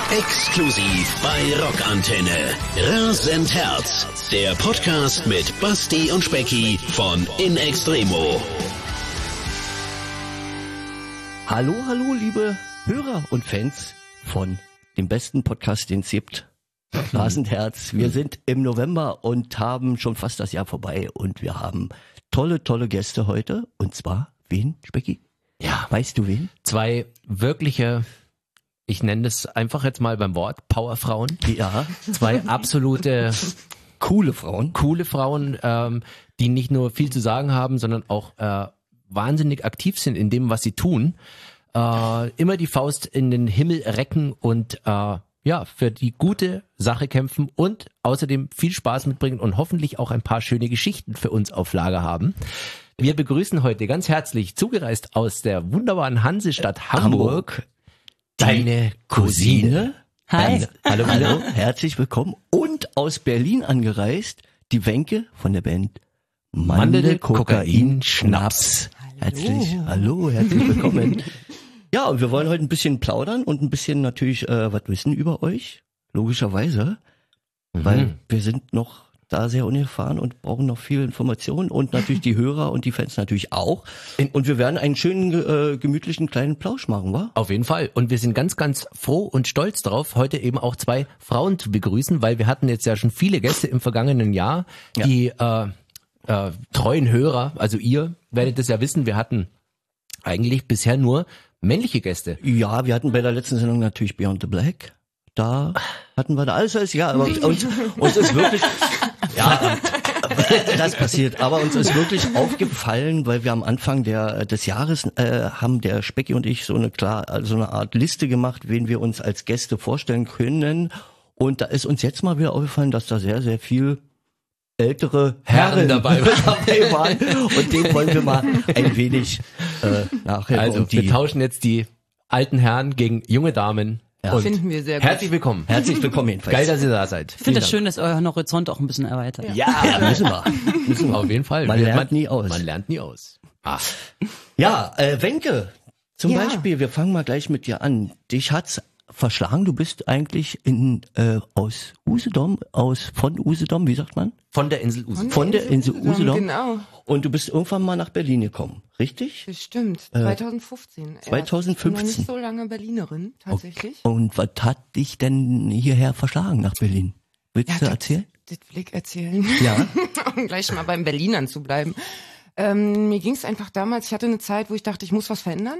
Exklusiv bei Rockantenne. Rasend Herz. Der Podcast mit Basti und Specki von In Extremo. Hallo, liebe Hörer und Fans von dem besten Podcast, den es gibt. Rasend Herz. Wir sind im November und haben schon fast das Jahr vorbei und wir haben tolle Gäste heute. Und zwar, wen, Specki? Ja. Weißt du wen? Zwei wirkliche, ich nenne das einfach jetzt mal beim Wort, Powerfrauen. Ja. Zwei absolute Coole Frauen. Die nicht nur viel zu sagen haben, sondern auch wahnsinnig aktiv sind in dem, was sie tun. Immer die Faust in den Himmel recken und für die gute Sache kämpfen und außerdem viel Spaß mitbringen und hoffentlich auch ein paar schöne Geschichten für uns auf Lager haben. Wir begrüßen heute ganz herzlich, zugereist aus der wunderbaren Hansestadt Hamburg, deine Cousine. Hi. Hallo, herzlich willkommen. Und aus Berlin angereist, die Wenke von der Band Mandel, Kokain, Schnaps. Herzlich willkommen. Ja, und wir wollen heute ein bisschen plaudern und ein bisschen natürlich was wissen über euch, logischerweise, weil wir sind noch da sehr unerfahren und brauchen noch viel Information und natürlich die Hörer und die Fans natürlich auch. Und wir werden einen schönen, gemütlichen kleinen Plausch machen, wa? Auf jeden Fall. Und wir sind ganz, ganz froh und stolz drauf, heute eben auch zwei Frauen zu begrüßen, weil wir hatten jetzt ja schon viele Gäste im vergangenen Jahr, die treuen Hörer, also ihr werdet es ja wissen, wir hatten eigentlich bisher nur männliche Gäste. Ja, wir hatten bei der letzten Sendung natürlich Beyond the Black. Da hatten wir da alles, ja, aber uns ist wirklich, ja, das passiert, aber uns ist wirklich aufgefallen, weil wir am Anfang des Jahres haben der Specki und ich so eine Art Liste gemacht, wen wir uns als Gäste vorstellen können. Und da ist uns jetzt mal wieder aufgefallen, dass da sehr, sehr viel ältere Herren dabei waren. Und dem wollen wir mal ein wenig nachher. Also wir tauschen jetzt die alten Herren gegen junge Damen. Ja. Finden wir sehr gut. Herzlich willkommen. Herzlich willkommen jedenfalls. Geil, dass ihr da seid. Ich finde es schön, dass euer Horizont auch ein bisschen erweitert. Ja, müssen wir. Auf jeden Fall. Man lernt nie aus. Man lernt nie aus. Ach. Ja, Wenke, zum Beispiel, wir fangen mal gleich mit dir an. Dich hat's verschlagen, du bist eigentlich aus Usedom, von Usedom, wie sagt man? Von der Insel Usedom. Von der Insel Usedom. Genau. Und du bist irgendwann mal nach Berlin gekommen, richtig? Das stimmt, 2015. 2015. Ich bin noch nicht so lange Berlinerin, tatsächlich. Okay. Und was hat dich denn hierher verschlagen nach Berlin? Willst du erzählen? Das will ich erzählen. Ja. Um gleich mal beim Berlinern zu bleiben. Mir ging es einfach damals, ich hatte eine Zeit, wo ich dachte, ich muss was verändern.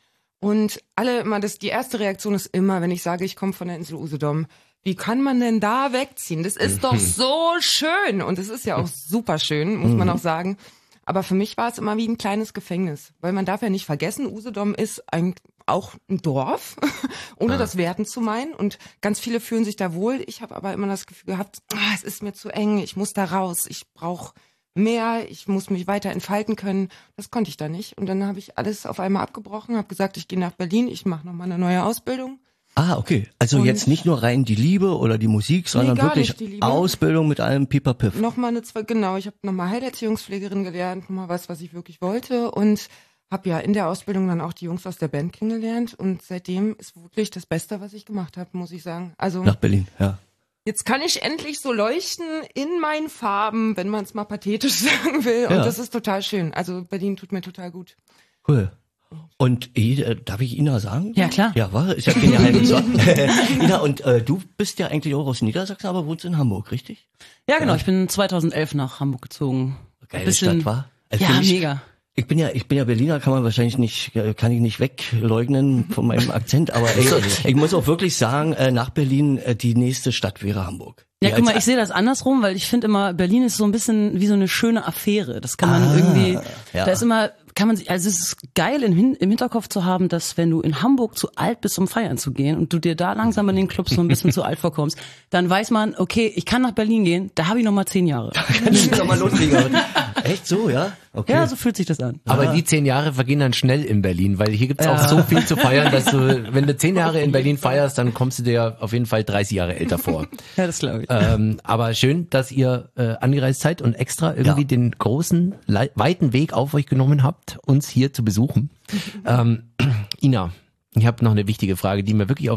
Und die erste Reaktion ist immer, wenn ich sage, ich komme von der Insel Usedom, wie kann man denn da wegziehen? Das ist doch so schön. Und es ist ja auch super schön, muss man auch sagen. Aber für mich war es immer wie ein kleines Gefängnis. Weil man darf ja nicht vergessen, Usedom ist auch ein Dorf, ohne das werten zu meinen. Und ganz viele fühlen sich da wohl. Ich habe aber immer das Gefühl gehabt, es ist mir zu eng, ich muss da raus, ich brauche mehr, ich muss mich weiter entfalten können. Das konnte ich da nicht. Und dann habe ich alles auf einmal abgebrochen, habe gesagt, ich gehe nach Berlin, ich mache nochmal eine neue Ausbildung. Ah, okay. Also jetzt nicht nur rein die Liebe oder die Musik, sondern wirklich Ausbildung mit allem Pipapiff. Nochmal ich habe nochmal Heilerziehungspflegerin gelernt, nochmal was ich wirklich wollte und habe ja in der Ausbildung dann auch die Jungs aus der Band kennengelernt und seitdem ist wirklich das Beste, was ich gemacht habe, muss ich sagen. Also nach Berlin, ja. Jetzt kann ich endlich so leuchten in meinen Farben, wenn man es mal pathetisch sagen will. Und das ist total schön. Also Berlin tut mir total gut. Cool. Und darf ich Ina sagen? Ja, klar. Ja, war? Ich habe den ja halb gesagt. Ina, und du bist ja eigentlich auch aus Niedersachsen, aber wohnst in Hamburg, richtig? Ja, genau. Ich bin 2011 nach Hamburg gezogen. Geile Stadt, war? Also ja, mega. Ich bin ja Berliner, kann ich nicht wegleugnen von meinem Akzent, aber ich muss auch wirklich sagen, nach Berlin, die nächste Stadt wäre Hamburg. Ja, guck mal, ich sehe das andersrum, weil ich finde immer, Berlin ist so ein bisschen wie so eine schöne Affäre. Das kann man irgendwie, da ist immer, es ist geil im Hinterkopf zu haben, dass wenn du in Hamburg zu alt bist, um feiern zu gehen und du dir da langsam in den Clubs so ein bisschen zu alt vorkommst, dann weiß man, okay, ich kann nach Berlin gehen, da habe ich noch mal 10 Jahre. Da kann ich noch mal loslegen. Echt so, ja? Okay. Ja, so fühlt sich das an. Aber die 10 Jahre vergehen dann schnell in Berlin, weil hier gibt's auch so viel zu feiern, dass du, wenn du 10 Jahre in Berlin feierst, dann kommst du dir auf jeden Fall 30 Jahre älter vor. Ja, das glaube ich. Aber schön, dass ihr angereist seid und extra irgendwie den großen, weiten Weg auf euch genommen habt, uns hier zu besuchen. Ina, ich habe noch eine wichtige Frage, die mir wirklich auf den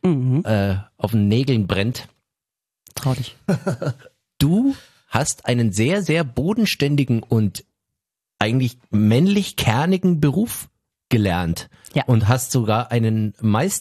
auf den Nägeln brennt. Trau dich. Du hast einen sehr, sehr bodenständigen und eigentlich männlich kernigen Beruf gelernt. Ja. Und hast sogar einen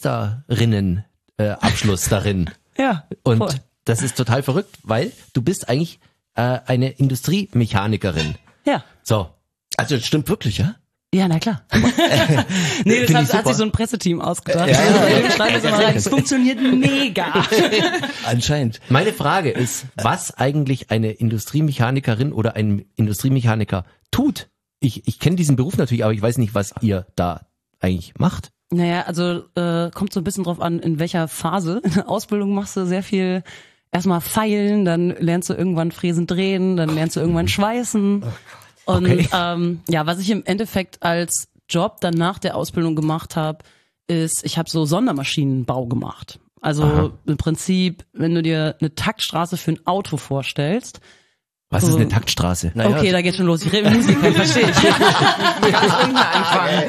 Meisterinnen-Abschluss darin. Ja, Und voll. das ist total verrückt, weil du bist eigentlich eine Industriemechanikerin. Ja. So. Also das stimmt wirklich, ja? Ja, na klar. Nee, das hat sich so ein Presseteam ausgedacht. Das funktioniert mega. Anscheinend. Meine Frage ist, was eigentlich eine Industriemechanikerin oder ein Industriemechaniker tut. Ich kenne diesen Beruf natürlich, aber ich weiß nicht, was ihr da eigentlich macht. Naja, also kommt so ein bisschen drauf an, in welcher Phase. In der Ausbildung machst du sehr viel erstmal feilen, dann lernst du irgendwann Fräsen drehen, dann lernst du irgendwann schweißen. Und Okay. was ich im Endeffekt als Job dann nach der Ausbildung gemacht habe, ist, ich habe so Sondermaschinenbau gemacht. Also im Prinzip, wenn du dir eine Taktstraße für ein Auto vorstellst. Was ist eine Taktstraße? Naja, Okay, da geht schon los. Ich rede mit Musikern, verstehe ich. Ganz unten anfangen.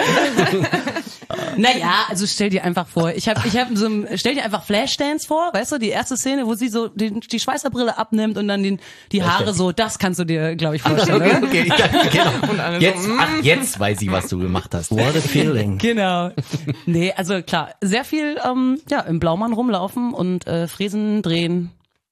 Naja, also stell dir einfach vor, stell dir einfach Flashdance vor, weißt du, die erste Szene, wo sie so die Schweißerbrille abnimmt und dann die Haare so, das kannst du dir, glaube ich, vorstellen. Okay, ich dachte, genau. Und alle Jetzt, so, jetzt weiß ich, was du gemacht hast. What a feeling. Genau. Nee, also klar, sehr viel im Blaumann rumlaufen und Fräsen drehen,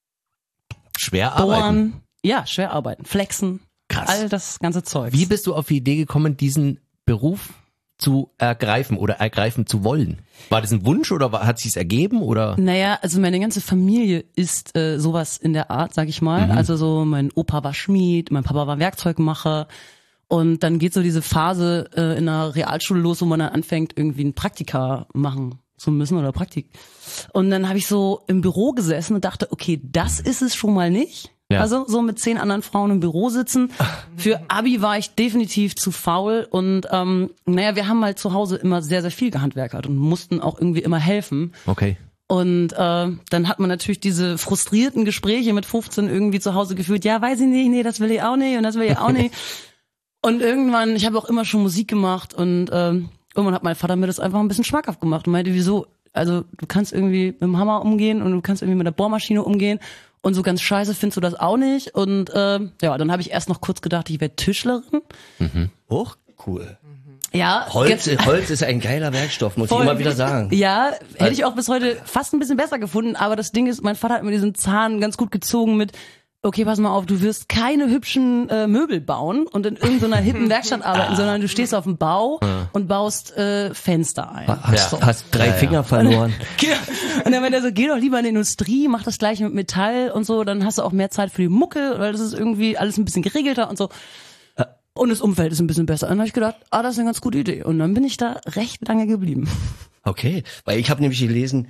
Schwer arbeiten. bohren, ja, schwer arbeiten, flexen, Krass. all das ganze Zeug. Wie bist du auf die Idee gekommen, diesen Beruf zu ergreifen oder ergreifen zu wollen? War das ein Wunsch oder hat sich's ergeben oder? Naja, also meine ganze Familie ist sowas in der Art, sag ich mal. Also so mein Opa war Schmied, mein Papa war Werkzeugmacher. Und dann geht so diese Phase in der Realschule los, wo man dann anfängt, irgendwie ein Praktika machen zu müssen oder Praktik. Und dann habe ich so im Büro gesessen und dachte, okay, das ist es schon mal nicht. Ja. Also so mit 10 anderen Frauen im Büro sitzen. Für Abi war ich definitiv zu faul und wir haben halt zu Hause immer sehr, sehr viel gehandwerkert und mussten auch irgendwie immer helfen. Okay. Und dann hat man natürlich diese frustrierten Gespräche mit 15 irgendwie zu Hause geführt. Ja, weiß ich nicht, nee, das will ich auch nicht und das will ich auch nicht. Und irgendwann, ich habe auch immer schon Musik gemacht und irgendwann hat mein Vater mir das einfach ein bisschen schmackhaft gemacht und meinte, wieso? Also du kannst irgendwie mit dem Hammer umgehen und du kannst irgendwie mit der Bohrmaschine umgehen und so ganz scheiße findest du das auch nicht. Und dann habe ich erst noch kurz gedacht, ich werde Tischlerin. Hoch, cool. Ja, Holz ist ein geiler Werkstoff, muss ich Voll. immer wieder sagen. Ja, hätte ich auch bis heute fast ein bisschen besser gefunden, aber das Ding ist, mein Vater hat mir diesen Zahn ganz gut gezogen mit, okay, pass mal auf, du wirst keine hübschen Möbel bauen und in irgendeiner hippen Werkstatt arbeiten, sondern du stehst auf dem Bau und baust Fenster ein. Hast 3 Finger verloren. Und dann meinte er so, geh doch lieber in die Industrie, mach das gleiche mit Metall und so, dann hast du auch mehr Zeit für die Mucke, weil das ist irgendwie alles ein bisschen geregelter und so. Und das Umfeld ist ein bisschen besser. Und dann habe ich gedacht, das ist eine ganz gute Idee. Und dann bin ich da recht lange geblieben. Okay, weil ich habe nämlich gelesen,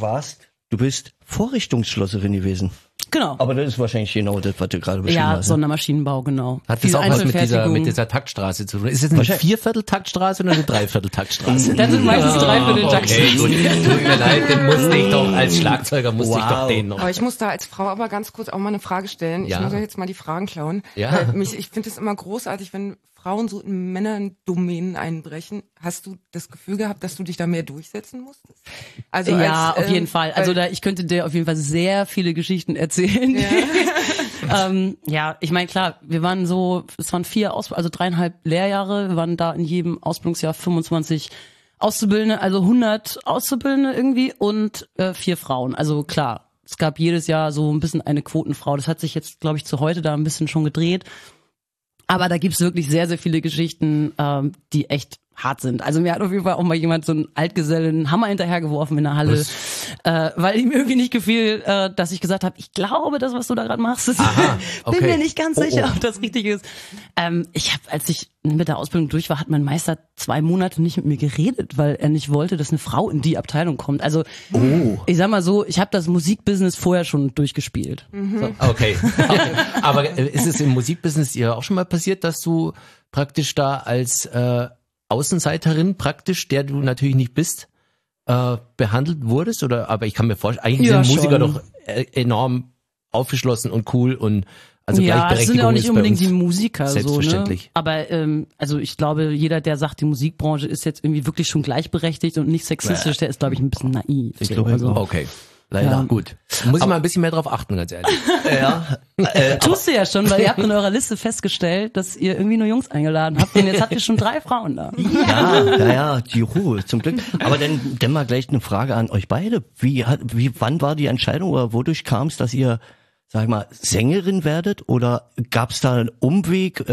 du bist Vorrichtungsschlosserin gewesen. Genau. Aber das ist wahrscheinlich genau das, was du gerade beschrieben hast. Ja, Sondermaschinenbau, genau. Hat das Diese auch was mit Einzelfertigung. dieser Taktstraße zu tun? Ist es eine Vierviertel-Taktstraße oder eine Dreiviertel-Taktstraße? Das sind meistens Dreiviertel-Taktstraßen. Okay, gut. Tut mir leid, den musste ich doch, als Schlagzeuger musste ich doch den noch. Aber ich muss da als Frau aber ganz kurz auch mal eine Frage stellen. Ja. Ich muss euch jetzt mal die Fragen klauen. Ja. Weil ich finde es immer großartig, wenn Frauen so in Männerdomänen einbrechen. Hast du das Gefühl gehabt, dass du dich da mehr durchsetzen musstest? Also Ja, als, auf jeden Fall. Also weil- ich könnte dir auf jeden Fall sehr viele Geschichten erzählen. Ja, ich meine, klar, es waren 3,5 Lehrjahre. Wir waren da in jedem Ausbildungsjahr 25 Auszubildende, also 100 Auszubildende irgendwie und 4 Frauen. Also klar, es gab jedes Jahr so ein bisschen eine Quotenfrau. Das hat sich jetzt, glaube ich, zu heute da ein bisschen schon gedreht. Aber da gibt's wirklich sehr, sehr viele Geschichten, die echt hart sind. Also mir hat auf jeden Fall auch mal jemand so einen Altgesellen Hammer hinterhergeworfen in der Halle, weil ihm irgendwie nicht gefiel, dass ich gesagt habe, ich glaube, das, was du da gerade machst, ist, okay. bin mir nicht ganz sicher, ob das richtig ist. Als ich mit der Ausbildung durch war, hat mein Meister 2 Monate nicht mit mir geredet, weil er nicht wollte, dass eine Frau in die Abteilung kommt. Also ich sag mal so, ich habe das Musikbusiness vorher schon durchgespielt. So. Okay. Aber ist es im Musikbusiness dir auch schon mal passiert, dass du praktisch da als Außenseiterin praktisch, der du natürlich nicht bist, behandelt wurdest? Oder, aber ich kann mir vorstellen, eigentlich Ja, sind Musiker schon. doch enorm aufgeschlossen und cool und Also ja, das sind ja auch nicht ist bei unbedingt uns die Musiker, selbstverständlich. so, ne? Aber also ich glaube, jeder, der sagt, die Musikbranche ist jetzt irgendwie wirklich schon gleichberechtigt und nicht sexistisch, der ist, glaube ich, ein bisschen naiv. Ich so. glaube, also, Okay. Leider. Ja. Gut. Muss ich mal ein bisschen mehr drauf achten, ganz ehrlich. Ja, tust du ja schon, weil ihr habt in eurer Liste festgestellt, dass ihr irgendwie nur Jungs eingeladen habt und jetzt habt ihr schon 3 Frauen da. ja, die Ruhe, zum Glück. Aber dann mal gleich eine Frage an euch beide. Wann war die Entscheidung oder wodurch kam es, dass ihr, sag ich mal, Sängerin werdet? Oder gab es da einen Umweg?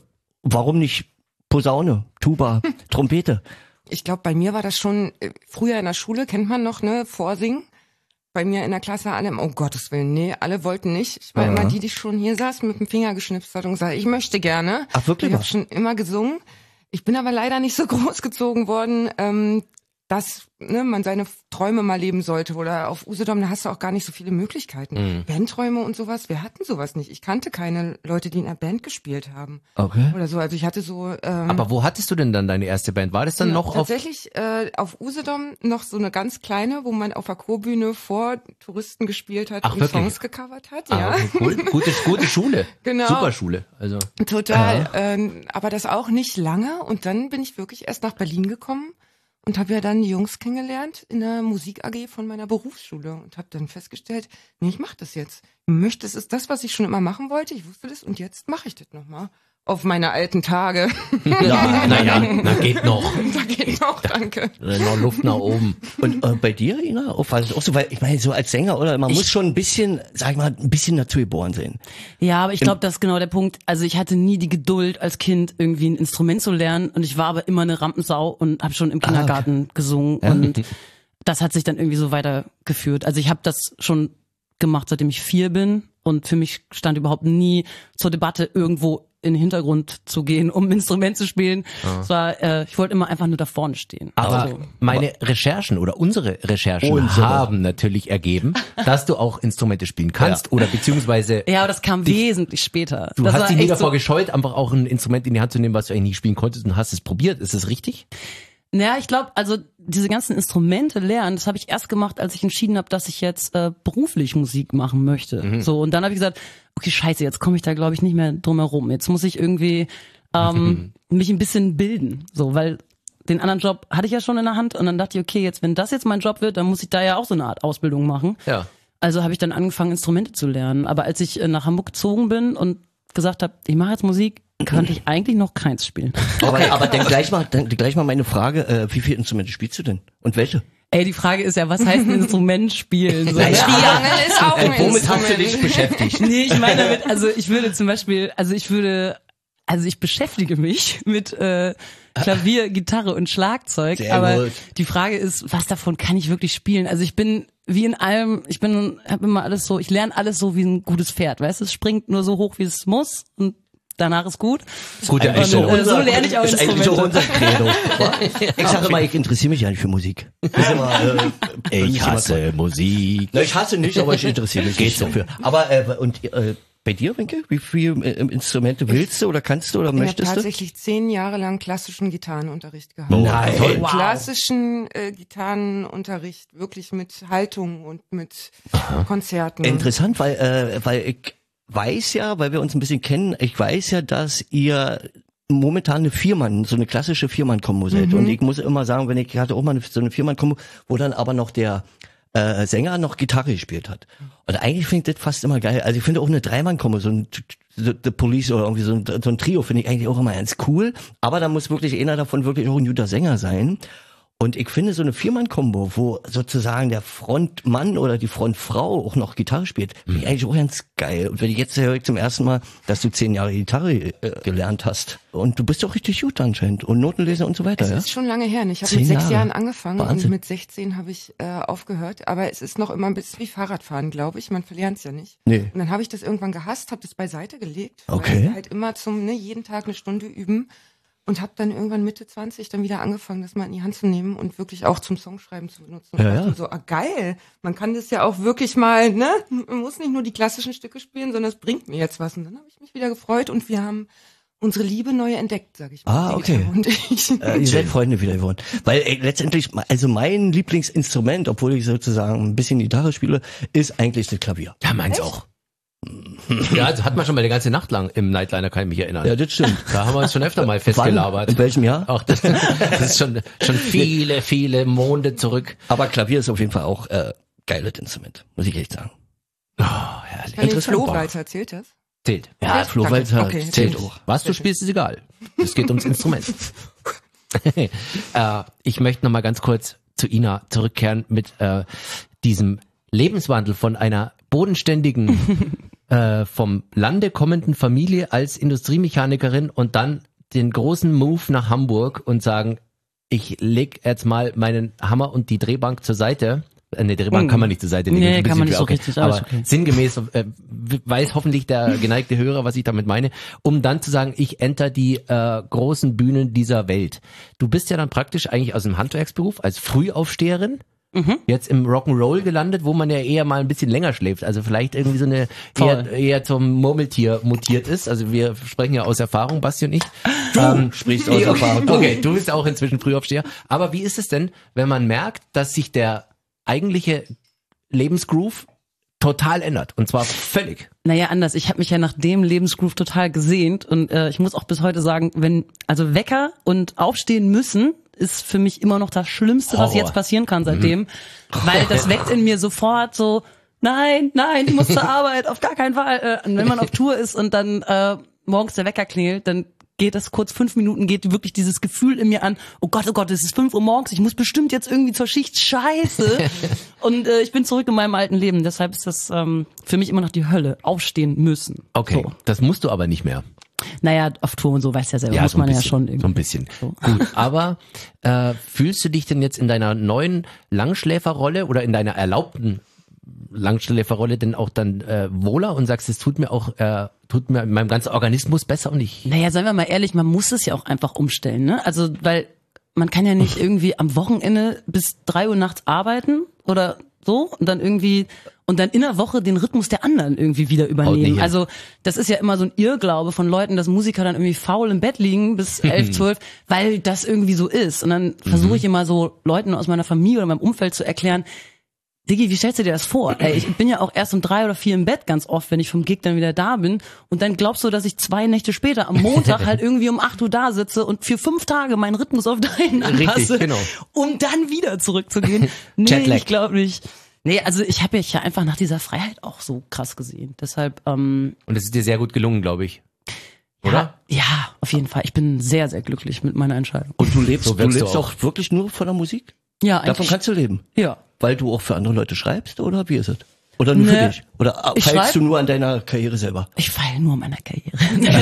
Warum nicht Posaune, Tuba, Trompete? Ich glaube, bei mir war das schon, früher in der Schule, kennt man noch, ne, Vorsingen. Bei mir in der Klasse alle, oh Gottes Willen, nee, alle wollten nicht. Ich war immer die schon hier saß, mit dem Finger geschnipst hat und gesagt, ich möchte gerne. Ach, wirklich? Ich habe schon immer gesungen. Ich bin aber leider nicht so großgezogen worden, dass man seine Träume mal leben sollte. Oder auf Usedom, da hast du auch gar nicht so viele Möglichkeiten. Bandträume und sowas, wir hatten sowas nicht. Ich kannte keine Leute, die in einer Band gespielt haben. Okay. Oder so, also ich hatte so... Aber wo hattest du denn dann deine erste Band? War das dann noch tatsächlich auf Usedom noch so eine ganz kleine, wo man auf der Chorbühne vor Touristen gespielt hat und wirklich? Songs gecovert hat. Ja, Okay, cool. Gute Schule. Genau. Super Schule. Also. Total. Aber das auch nicht lange. Und dann bin ich wirklich erst nach Berlin gekommen und habe ja dann die Jungs kennengelernt in der Musik AG von meiner Berufsschule und habe dann festgestellt, nee, ich mache das jetzt. Das ist das, was ich schon immer machen wollte. Ich wusste das und jetzt mache ich das nochmal. Auf meine alten Tage. Ja, na geht noch. Da geht noch, danke. Noch Luft nach oben. Und bei dir, Ina, auch so, weil ich meine, so als Sänger, oder man muss schon ein bisschen, sag ich mal, ein bisschen dazu geboren sein. Ja, aber ich glaube, das ist genau der Punkt. Also ich hatte nie die Geduld als Kind irgendwie ein Instrument zu lernen und ich war aber immer eine Rampensau und habe schon im Kindergarten gesungen und das hat sich dann irgendwie so weitergeführt. Also ich habe das schon gemacht, seitdem ich 4 bin und für mich stand überhaupt nie zur Debatte, irgendwo in den Hintergrund zu gehen, um ein Instrument zu spielen. Es war, ich wollte immer einfach nur da vorne stehen. Aber Also, meine Recherchen oder unsere Recherchen haben natürlich ergeben, dass du auch Instrumente spielen kannst oder beziehungsweise ja, aber das kam wesentlich später. du das hast war dich nie echt davor so, gescheut, einfach auch ein Instrument in die Hand zu nehmen, was du eigentlich nie spielen konntest und hast es probiert. Ist das richtig? Naja, ich glaube, also diese ganzen Instrumente lernen, das habe ich erst gemacht, als ich entschieden habe, dass ich jetzt beruflich Musik machen möchte. So, und dann habe ich gesagt, okay, scheiße, jetzt komme ich da, glaube ich, nicht mehr drum herum. Jetzt muss ich irgendwie mich ein bisschen bilden. So, weil den anderen Job hatte ich ja schon in der Hand und dann dachte ich, okay, jetzt, wenn das jetzt mein Job wird, dann muss ich da ja auch so eine Art Ausbildung machen. Ja. Also habe ich dann angefangen, Instrumente zu lernen. Aber als ich nach Hamburg gezogen bin und gesagt habe, ich mache jetzt Musik, konnte ich eigentlich noch keins spielen. Aber dann gleich mal meine Frage, wie viele Instrumente spielst du denn? Und welche? Ey, die Frage ist ja, was heißt ein Instrument spielen? So, Triangel ist auch ein Womit hast du Instrument. dich beschäftigt? Nee, ich meine damit, also ich würde zum Beispiel, ich beschäftige mich mit Klavier, Gitarre und Schlagzeug, Sehr aber gut. die Frage ist, was davon kann ich wirklich spielen? Also ich bin wie in allem, habe immer alles so, ich lerne alles so wie ein gutes Pferd, weißt du, es springt nur so hoch, wie es muss und danach ist gut. Gute Und, Einstellung. so lerne ich auch ist eigentlich so Instrumente. unser Credo. Ich sage immer, ich interessiere mich ja nicht für Musik. Ist immer, für mich Ich immer hasse Musik. Na, ich hasse nicht, aber ich interessiere mich nicht dafür. Aber bei dir, Winke, wie viele Instrumente willst du oder kannst du oder Ich habe möchtest du? tatsächlich 10 Jahre lang klassischen Gitarrenunterricht gehabt. Nein. Toll. Wow. Klassischen Gitarrenunterricht, wirklich mit Haltung und mit Konzerten. Interessant, weil ich weiß ja, weil wir uns ein bisschen kennen, ich weiß ja, dass ihr momentan so eine klassische Viermann-Kombo seid. Und ich muss immer sagen, ich hatte auch mal so eine Viermann-Kombo, wo dann aber noch der Sänger noch Gitarre gespielt hat. Und eigentlich finde ich das fast immer geil. Also ich finde auch eine Dreimann-Kombo, so ein The Police oder irgendwie so ein Trio finde ich eigentlich auch immer ganz cool. Aber da muss wirklich einer davon wirklich auch ein guter Sänger sein. Und ich finde so eine Viermann-Kombo, wo sozusagen der Frontmann oder die Frontfrau auch noch Gitarre spielt, finde ich eigentlich auch ganz geil. Und wenn ich jetzt höre ich zum ersten Mal, dass du 10 Jahre Gitarre gelernt hast. Und du bist auch richtig gut anscheinend. Und Notenleser und so weiter, Es ja? ist schon lange her. Ich habe 10 mit 6 Jahre. Jahren angefangen Wahnsinn. und mit 16 habe ich aufgehört. Aber es ist noch immer ein bisschen wie Fahrradfahren, glaube ich. Man verlernt es ja nicht. Nee. Und dann habe ich das irgendwann gehasst, habe das beiseite gelegt. Okay. Weil halt immer jeden Tag eine Stunde üben. Und habe dann irgendwann Mitte 20 dann wieder angefangen, das mal in die Hand zu nehmen und wirklich auch zum Songschreiben zu benutzen. Und Ja, dachte ja. so, geil, man kann das ja auch wirklich mal, ne? Man muss nicht nur die klassischen Stücke spielen, sondern es bringt mir jetzt was. Und dann habe ich mich wieder gefreut und wir haben unsere Liebe neu entdeckt, sag ich mal. Ah, okay. Und ich. Ihr seid Freunde wieder geworden. Weil letztendlich, also mein Lieblingsinstrument, obwohl ich sozusagen ein bisschen Gitarre spiele, ist eigentlich das Klavier. Ja, meins auch. Ja, das hat man schon mal eine ganze Nacht lang im Nightliner, kann ich mich erinnern. Ja, das stimmt. Da haben wir uns schon öfter mal festgelabert. In welchem Jahr? Ach, das ist schon viele Monde zurück. Aber Klavier ist auf jeden Fall auch geiles Instrument, muss ich echt sagen. Oh, herrlich. Kann den Flohwalzer, erzählt das? Zählt. Ja, Flohwalzer Okay. zählt auch. Was du spielst, ist egal. Es geht ums Instrument. Ich möchte noch mal ganz kurz zu Ina zurückkehren mit diesem Lebenswandel von einer bodenständigen, vom Lande kommenden Familie als Industriemechanikerin und dann den großen Move nach Hamburg und sagen, ich leg jetzt mal meinen Hammer und die Drehbank zur Seite. Eine Drehbank kann man nicht zur Seite legen. Nee, kann man nicht so richtig. Aber Okay. sinngemäß weiß hoffentlich der geneigte Hörer, was ich damit meine, um dann zu sagen, ich enter die großen Bühnen dieser Welt. Du bist ja dann praktisch eigentlich aus dem Handwerksberuf als Frühaufsteherin jetzt im Rock'n'Roll gelandet, wo man ja eher mal ein bisschen länger schläft. Also vielleicht irgendwie so eine eher zum Murmeltier mutiert ist. Also wir sprechen ja aus Erfahrung, Basti und ich. Du sprichst aus Erfahrung. Okay, du bist auch inzwischen Frühaufsteher. Aber wie ist es denn, wenn man merkt, dass sich der eigentliche Lebensgroove total ändert? Und zwar völlig. Naja, anders. Ich habe mich ja nach dem Lebensgroove total gesehnt und ich muss auch bis heute sagen, also Wecker und aufstehen müssen ist für mich immer noch das Schlimmste, was Horror. jetzt passieren kann seitdem, weil das weckt in mir sofort so, nein, ich muss zur Arbeit, auf gar keinen Fall. Und wenn man auf Tour ist und dann morgens der Wecker klingelt, dann geht das kurz 5 Minuten, geht wirklich dieses Gefühl in mir an, oh Gott, es ist 5 Uhr morgens, ich muss bestimmt jetzt irgendwie zur Schicht, scheiße. Und ich bin zurück in meinem alten Leben, deshalb ist das für mich immer noch die Hölle, aufstehen müssen. Okay, So. das musst du aber nicht mehr. Naja, auf Tour und so, weißt du ja selber, muss so ein man bisschen, ja schon irgendwie. so ein bisschen. So. Gut, aber fühlst du dich denn jetzt in deiner neuen Langschläferrolle oder in deiner erlaubten Langschläferrolle denn auch dann wohler und sagst, es tut mir in meinem ganzen Organismus besser und ich... Naja, seien wir mal ehrlich, man muss es ja auch einfach umstellen, ne? Also, weil man kann ja nicht irgendwie am Wochenende bis 3 Uhr nachts arbeiten oder so und dann in der Woche den Rhythmus der anderen irgendwie wieder übernehmen. Also das ist ja immer so ein Irrglaube von Leuten, dass Musiker dann irgendwie faul im Bett liegen bis 11, 12, weil das irgendwie so ist. Und dann versuche ich immer so Leuten aus meiner Familie oder meinem Umfeld zu erklären, Diggi, wie stellst du dir das vor? Ey, ich bin ja auch erst um 3 oder 4 im Bett ganz oft, wenn ich vom Gig dann wieder da bin. Und dann glaubst du, dass ich 2 Nächte später am Montag halt irgendwie um 8 Uhr da sitze und für 5 Tage meinen Rhythmus auf deinen anpasse, Richtig, genau. um dann wieder zurückzugehen. Nee, Jetlag. ich glaube nicht. Nee, also ich habe mich ja einfach nach dieser Freiheit auch so krass gesehen. Deshalb, Und es ist dir sehr gut gelungen, glaube ich. Oder? Ja, auf jeden Fall. Ich bin sehr, sehr glücklich mit meiner Entscheidung. Und du lebst, So wirkst du auch wirklich nur von der Musik? Ja, Davon eigentlich. kannst du leben? Ja. Weil du auch für andere Leute schreibst, oder wie ist es? Oder nur für Nee. dich? Oder Ich feilst schreib- du nur an deiner Karriere selber? Ich feile nur an meiner Karriere.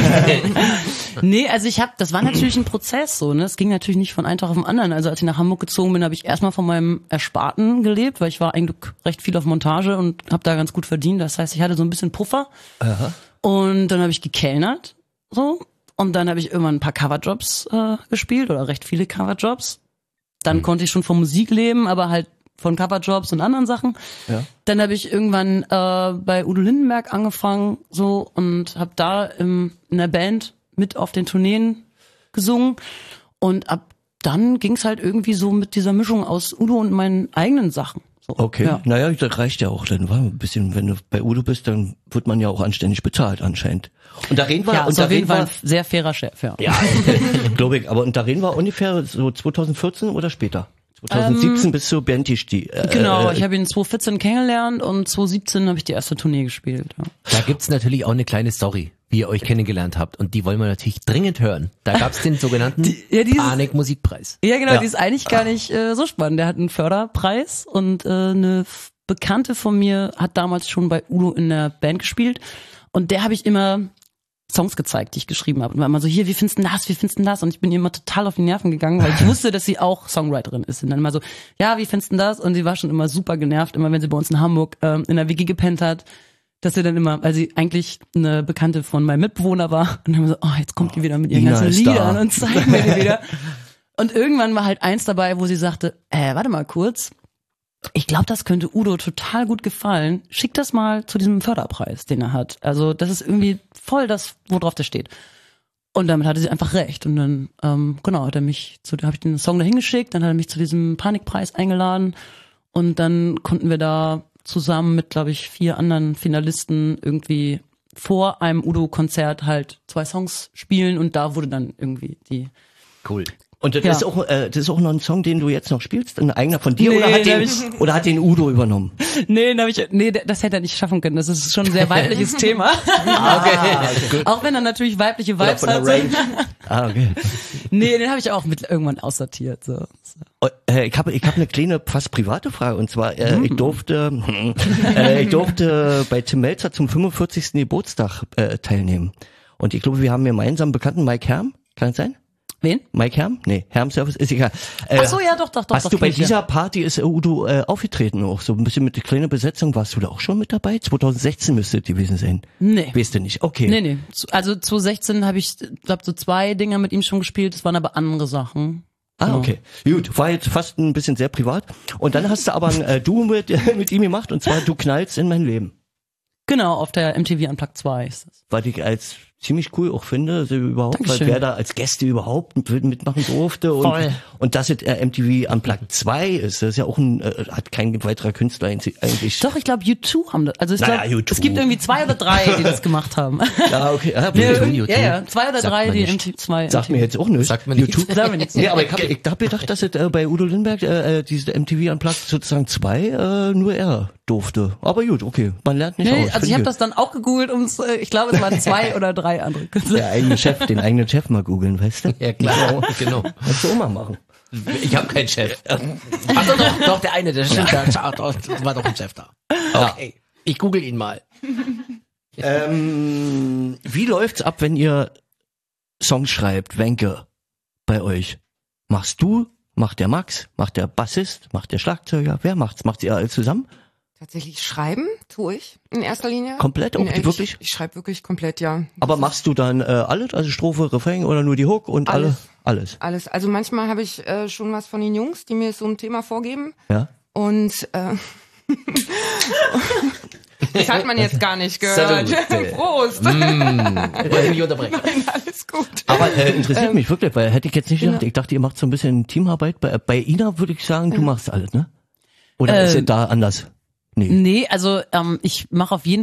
Nee, also das war natürlich ein Prozess so, ne? Es ging natürlich nicht von einem Tag auf den anderen. Also als ich nach Hamburg gezogen bin, habe ich erstmal von meinem Ersparten gelebt, weil ich war eigentlich recht viel auf Montage und habe da ganz gut verdient. Das heißt, ich hatte so ein bisschen Puffer. Aha. Und dann habe ich gekellnert, so. Und dann habe ich irgendwann ein paar Coverjobs gespielt oder recht viele Coverjobs. Dann konnte ich schon von Musik leben, aber halt von Coverjobs und anderen Sachen. Ja. Dann habe ich irgendwann bei Udo Lindenberg angefangen so und habe da in der Band mit auf den Tourneen gesungen. Und ab dann ging's halt irgendwie so mit dieser Mischung aus Udo und meinen eigenen Sachen. So, Okay, Ja. naja, das reicht ja auch. Dann war ein bisschen, wenn du bei Udo bist, dann wird man ja auch anständig bezahlt anscheinend. Und da reden wir, Ja, und ist da auf jeden reden Fall wir, ein sehr fairer Chef, ja. ja, glaube ich, aber und da reden wir ungefähr so 2014 oder später? 2017 bist du Bandtisch, Genau, ich habe ihn 2014 kennengelernt und 2017 habe ich die erste Tournee gespielt. Ja. Da gibt's natürlich auch eine kleine Story, wie ihr euch kennengelernt habt. Und die wollen wir natürlich dringend hören. Da gab's den sogenannten Panik-Musikpreis. Ja, genau, Ja. die ist eigentlich gar nicht so spannend. Der hat einen Förderpreis und eine Bekannte von mir hat damals schon bei Udo in der Band gespielt und der habe ich immer Songs gezeigt, die ich geschrieben habe. Und war immer so, hier, wie findest du das? Und ich bin ihr immer total auf die Nerven gegangen, weil ich wusste, dass sie auch Songwriterin ist. Und dann immer so, ja, wie findest du das? Und sie war schon immer super genervt, immer wenn sie bei uns in Hamburg in der WG gepennt hat, dass sie dann immer, weil sie eigentlich eine Bekannte von meinem Mitbewohner war, und dann so, oh, jetzt kommt die wieder mit ihren Ina ganzen ist da. Liedern und zeigt mir die wieder. Und irgendwann war halt eins dabei, wo sie sagte, warte mal kurz, ich glaube, das könnte Udo total gut gefallen. Schick das mal zu diesem Förderpreis, den er hat. Also das ist irgendwie voll das, worauf der steht. Und damit hatte sie einfach recht. Und dann, genau, habe ich den Song da hingeschickt, dann hat er mich zu diesem Panikpreis eingeladen und dann konnten wir da zusammen mit, glaube ich, 4 anderen Finalisten irgendwie vor einem Udo-Konzert halt 2 Songs spielen und da wurde dann irgendwie die... Cool. Und das ist auch noch ein Song, den du jetzt noch spielst? Ein eigener von dir oder hat den Udo übernommen? Nee, das hätte er nicht schaffen können. Das ist schon ein sehr weibliches Thema. Okay. Auch wenn er natürlich weibliche Vibes hat. Okay. Nee, den habe ich auch irgendwann aussortiert. So. Ich hab eine kleine, fast private Frage. Und zwar, ich durfte bei Tim Melzer zum 45. Geburtstag teilnehmen. Und ich glaube, wir haben gemeinsam einen Bekannten, Mike Herm. Kann das sein? Wen? Mike Herm? Nee, Herm Service ist egal. Ach so, ja, doch. Hast du bei dieser Party ist Udo aufgetreten auch so ein bisschen mit der kleinen Besetzung? Warst du da auch schon mit dabei? 2016 müsste es gewesen sein. Nee. Weißt du nicht? Okay. Nee. Also 2016 habe ich, glaube so 2 Dinger mit ihm schon gespielt. Das waren aber andere Sachen. Ah, okay. Gut, war jetzt fast ein bisschen sehr privat. Und dann hast du aber ein Duo mit ihm gemacht und zwar Du knallst in mein Leben. Genau, auf der MTV Unplugged 2 ist das. Was ich als ziemlich cool auch finde, also überhaupt, Dankeschön. weil wer da als Gäste überhaupt mitmachen durfte und dass es MTV Unplugged 2 ist, das ist ja auch hat kein weiterer Künstler eigentlich. Doch, ich glaube U2 haben das. Also ich Naja, glaube, U2. es gibt irgendwie 2 oder 3, die das gemacht haben. Ja, okay. Ja, 2 oder 3, die MTV 2. Sagt mir jetzt auch nicht. Sagt mir nicht. Sagen wir nichts. Nee, aber ich hab gedacht, dass es bei Udo Lindenberg diese MTV Unplugged sozusagen 2 nur er durfte. Aber gut, okay, man lernt nicht aus. Also ich habe das dann auch gegoogelt ich glaube, es waren 2 oder 3 andere Künstler. Den eigenen Chef mal googeln, weißt du? Ja, klar. Genau. Kannst du auch mal machen. Ich habe keinen Chef. Also doch, der eine, der stimmt, da war doch ein Chef da. Okay, ich google ihn mal. Wie läuft's ab, wenn ihr Songs schreibt, Wenke, bei euch? Machst du, macht der Max, macht der Bassist, macht der Schlagzeuger, wer macht's? Macht ihr alle zusammen? Tatsächlich schreiben tue ich in erster Linie. Komplett auch, wirklich? Ich schreibe wirklich komplett, ja. Aber machst du dann alles, also Strophe, Refrain oder nur die Hook und Alles. Alles. Alles. Also manchmal habe ich schon was von den Jungs, die mir so ein Thema vorgeben. Ja. Und das hat man jetzt gar nicht gehört. Prost. Ich unterbreche. Nein, alles gut. Aber interessiert mich wirklich, weil hätte ich jetzt nicht gedacht. Ich dachte, ihr macht so ein bisschen Teamarbeit. Bei Ina würde ich sagen, du machst alles, ne? Oder ist es da anders? Nee, also ich mache auf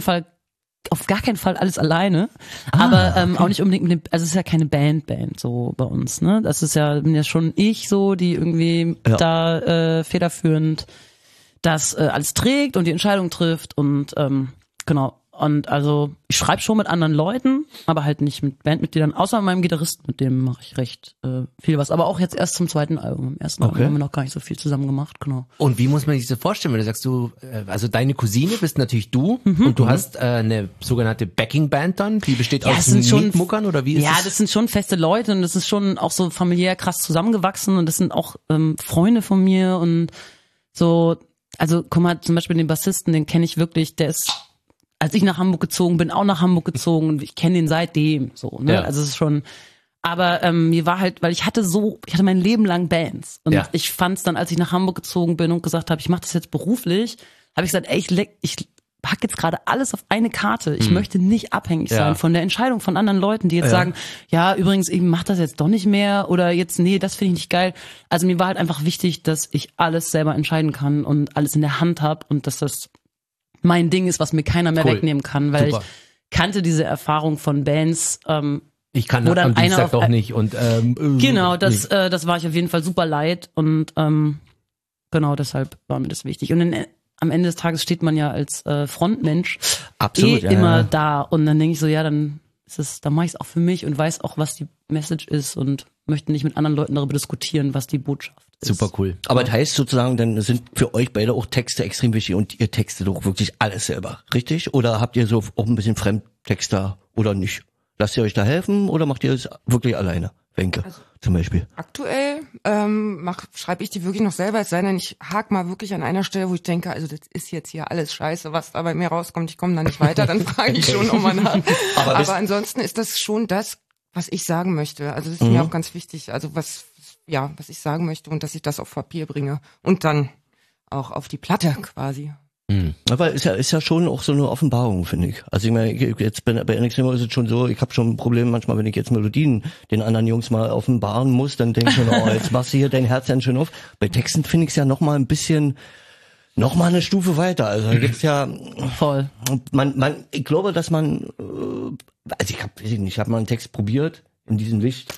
gar keinen Fall alles alleine, aber okay. Auch nicht unbedingt also es ist ja keine Band so bei uns, ne? Das ist bin ja schon ich so, die irgendwie da federführend das alles trägt und die Entscheidung trifft und genau. Und also ich schreibe schon mit anderen Leuten, aber halt nicht mit Bandmitgliedern, außer meinem Gitarristen, mit dem mache ich recht viel was. Aber auch jetzt erst zum 2. Album. Im ersten Album haben wir noch gar nicht so viel zusammen gemacht, genau. Und wie muss man sich das vorstellen, wenn du sagst, also deine Cousine bist natürlich du und du hast eine sogenannte Backing-Band dann, die besteht aus Mietmuckern oder wie ist das? Ja, das sind schon feste Leute und das ist schon auch so familiär krass zusammengewachsen und das sind auch Freunde von mir und so, also guck mal, zum Beispiel den Bassisten, den kenne ich wirklich, der ist, als ich nach Hamburg gezogen bin, auch nach Hamburg gezogen und ich kenne den seitdem so, ne? Ja. Also es ist schon, aber mir war halt, weil ich hatte mein Leben lang Bands und ich fand es dann, als ich nach Hamburg gezogen bin und gesagt habe, ich mache das jetzt beruflich, habe ich gesagt, ey, ich pack jetzt gerade alles auf eine Karte. Ich möchte nicht abhängig sein von der Entscheidung von anderen Leuten, die jetzt sagen, ja, übrigens, ich mach das jetzt doch nicht mehr oder jetzt, nee, das finde ich nicht geil. Also mir war halt einfach wichtig, dass ich alles selber entscheiden kann und alles in der Hand habe und dass das mein Ding ist, was mir keiner mehr wegnehmen kann, weil ich kannte diese Erfahrung von Bands. Ich kann das am Dienstag doch nicht und genau, das war ich auf jeden Fall super leid und genau deshalb war mir das wichtig. Und am Ende des Tages steht man ja als Frontmensch absolut, immer da und dann denke ich so, ja, dann mache ich es auch für mich und weiß auch, was die Message ist und möchte nicht mit anderen Leuten darüber diskutieren, was die Botschaft ist. Super cool. Aber das heißt sozusagen, dann sind für euch beide auch Texte extrem wichtig und ihr textet doch wirklich alles selber, richtig? Oder habt ihr so auch ein bisschen Fremdtexter oder nicht? Lasst ihr euch da helfen oder macht ihr es wirklich alleine? Wenke, zum Beispiel. Aktuell schreibe ich die wirklich noch selber, es sei denn, ich hake mal wirklich an einer Stelle, wo ich denke, also das ist jetzt hier alles scheiße, was da bei mir rauskommt, ich komme da nicht weiter, dann frage ich schon nochmal nach. Aber ansonsten ist das schon das, was ich sagen möchte. Also das ist mir auch ganz wichtig, also was ich sagen möchte und dass ich das auf Papier bringe und dann auch auf die Platte quasi. Aber ist ja schon auch so eine Offenbarung, finde ich. Also ich meine, jetzt bei NXT ist es schon so, ich habe schon ein Problem manchmal, wenn ich jetzt Melodien den anderen Jungs mal offenbaren muss, dann denke ich schon, jetzt machst du hier dein Herz ganz schön auf. Bei Texten finde ich es ja noch mal ein bisschen Noch mal eine Stufe weiter. Also da gibt's ja Voll. ich glaube, dass man, also ich habe mal einen Text probiert in diesem Licht.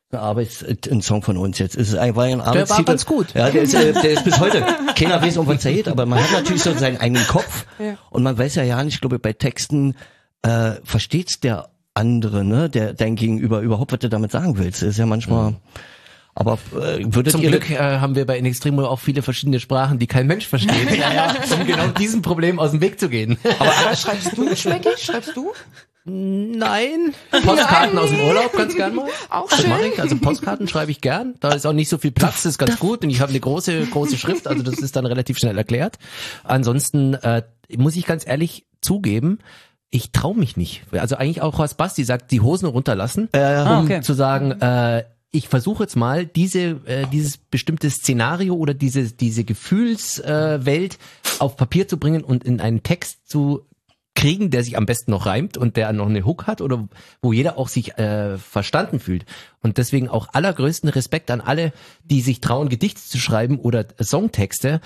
Ein Song von uns jetzt. Es war ein Arbeitstitel. Der war ganz gut. Ja, der ist bis heute. Keiner weiß, um was er geht, aber man hat natürlich so seinen eigenen Kopf und man weiß ja nicht, ich glaube, bei Texten versteht's der andere, ne, dein Gegenüber überhaupt, was du damit sagen willst. Das ist ja manchmal. Aber Zum Glück haben wir bei In Extremo auch viele verschiedene Sprachen, die kein Mensch versteht, um genau diesem Problem aus dem Weg zu gehen. Aber schreibst du, Schmecki? Schreibst du? Nein. Postkarten aus dem Urlaub, ganz gern mal. Auch das schön. mache ich. Also Postkarten schreibe ich gern. Da ist auch nicht so viel Platz, das ist ganz gut. Und ich habe eine große Schrift, also das ist dann relativ schnell erklärt. Ansonsten muss ich ganz ehrlich zugeben, ich traue mich nicht. Also eigentlich auch, was Basti sagt, die Hosen runterlassen, um zu sagen, ich versuche jetzt mal dieses bestimmte Szenario oder diese Gefühlswelt auf Papier zu bringen und in einen Text zu kriegen, der sich am besten noch reimt und der noch eine Hook hat oder wo jeder auch sich verstanden fühlt. Und deswegen auch allergrößten Respekt an alle, die sich trauen, Gedichte zu schreiben oder Songtexte,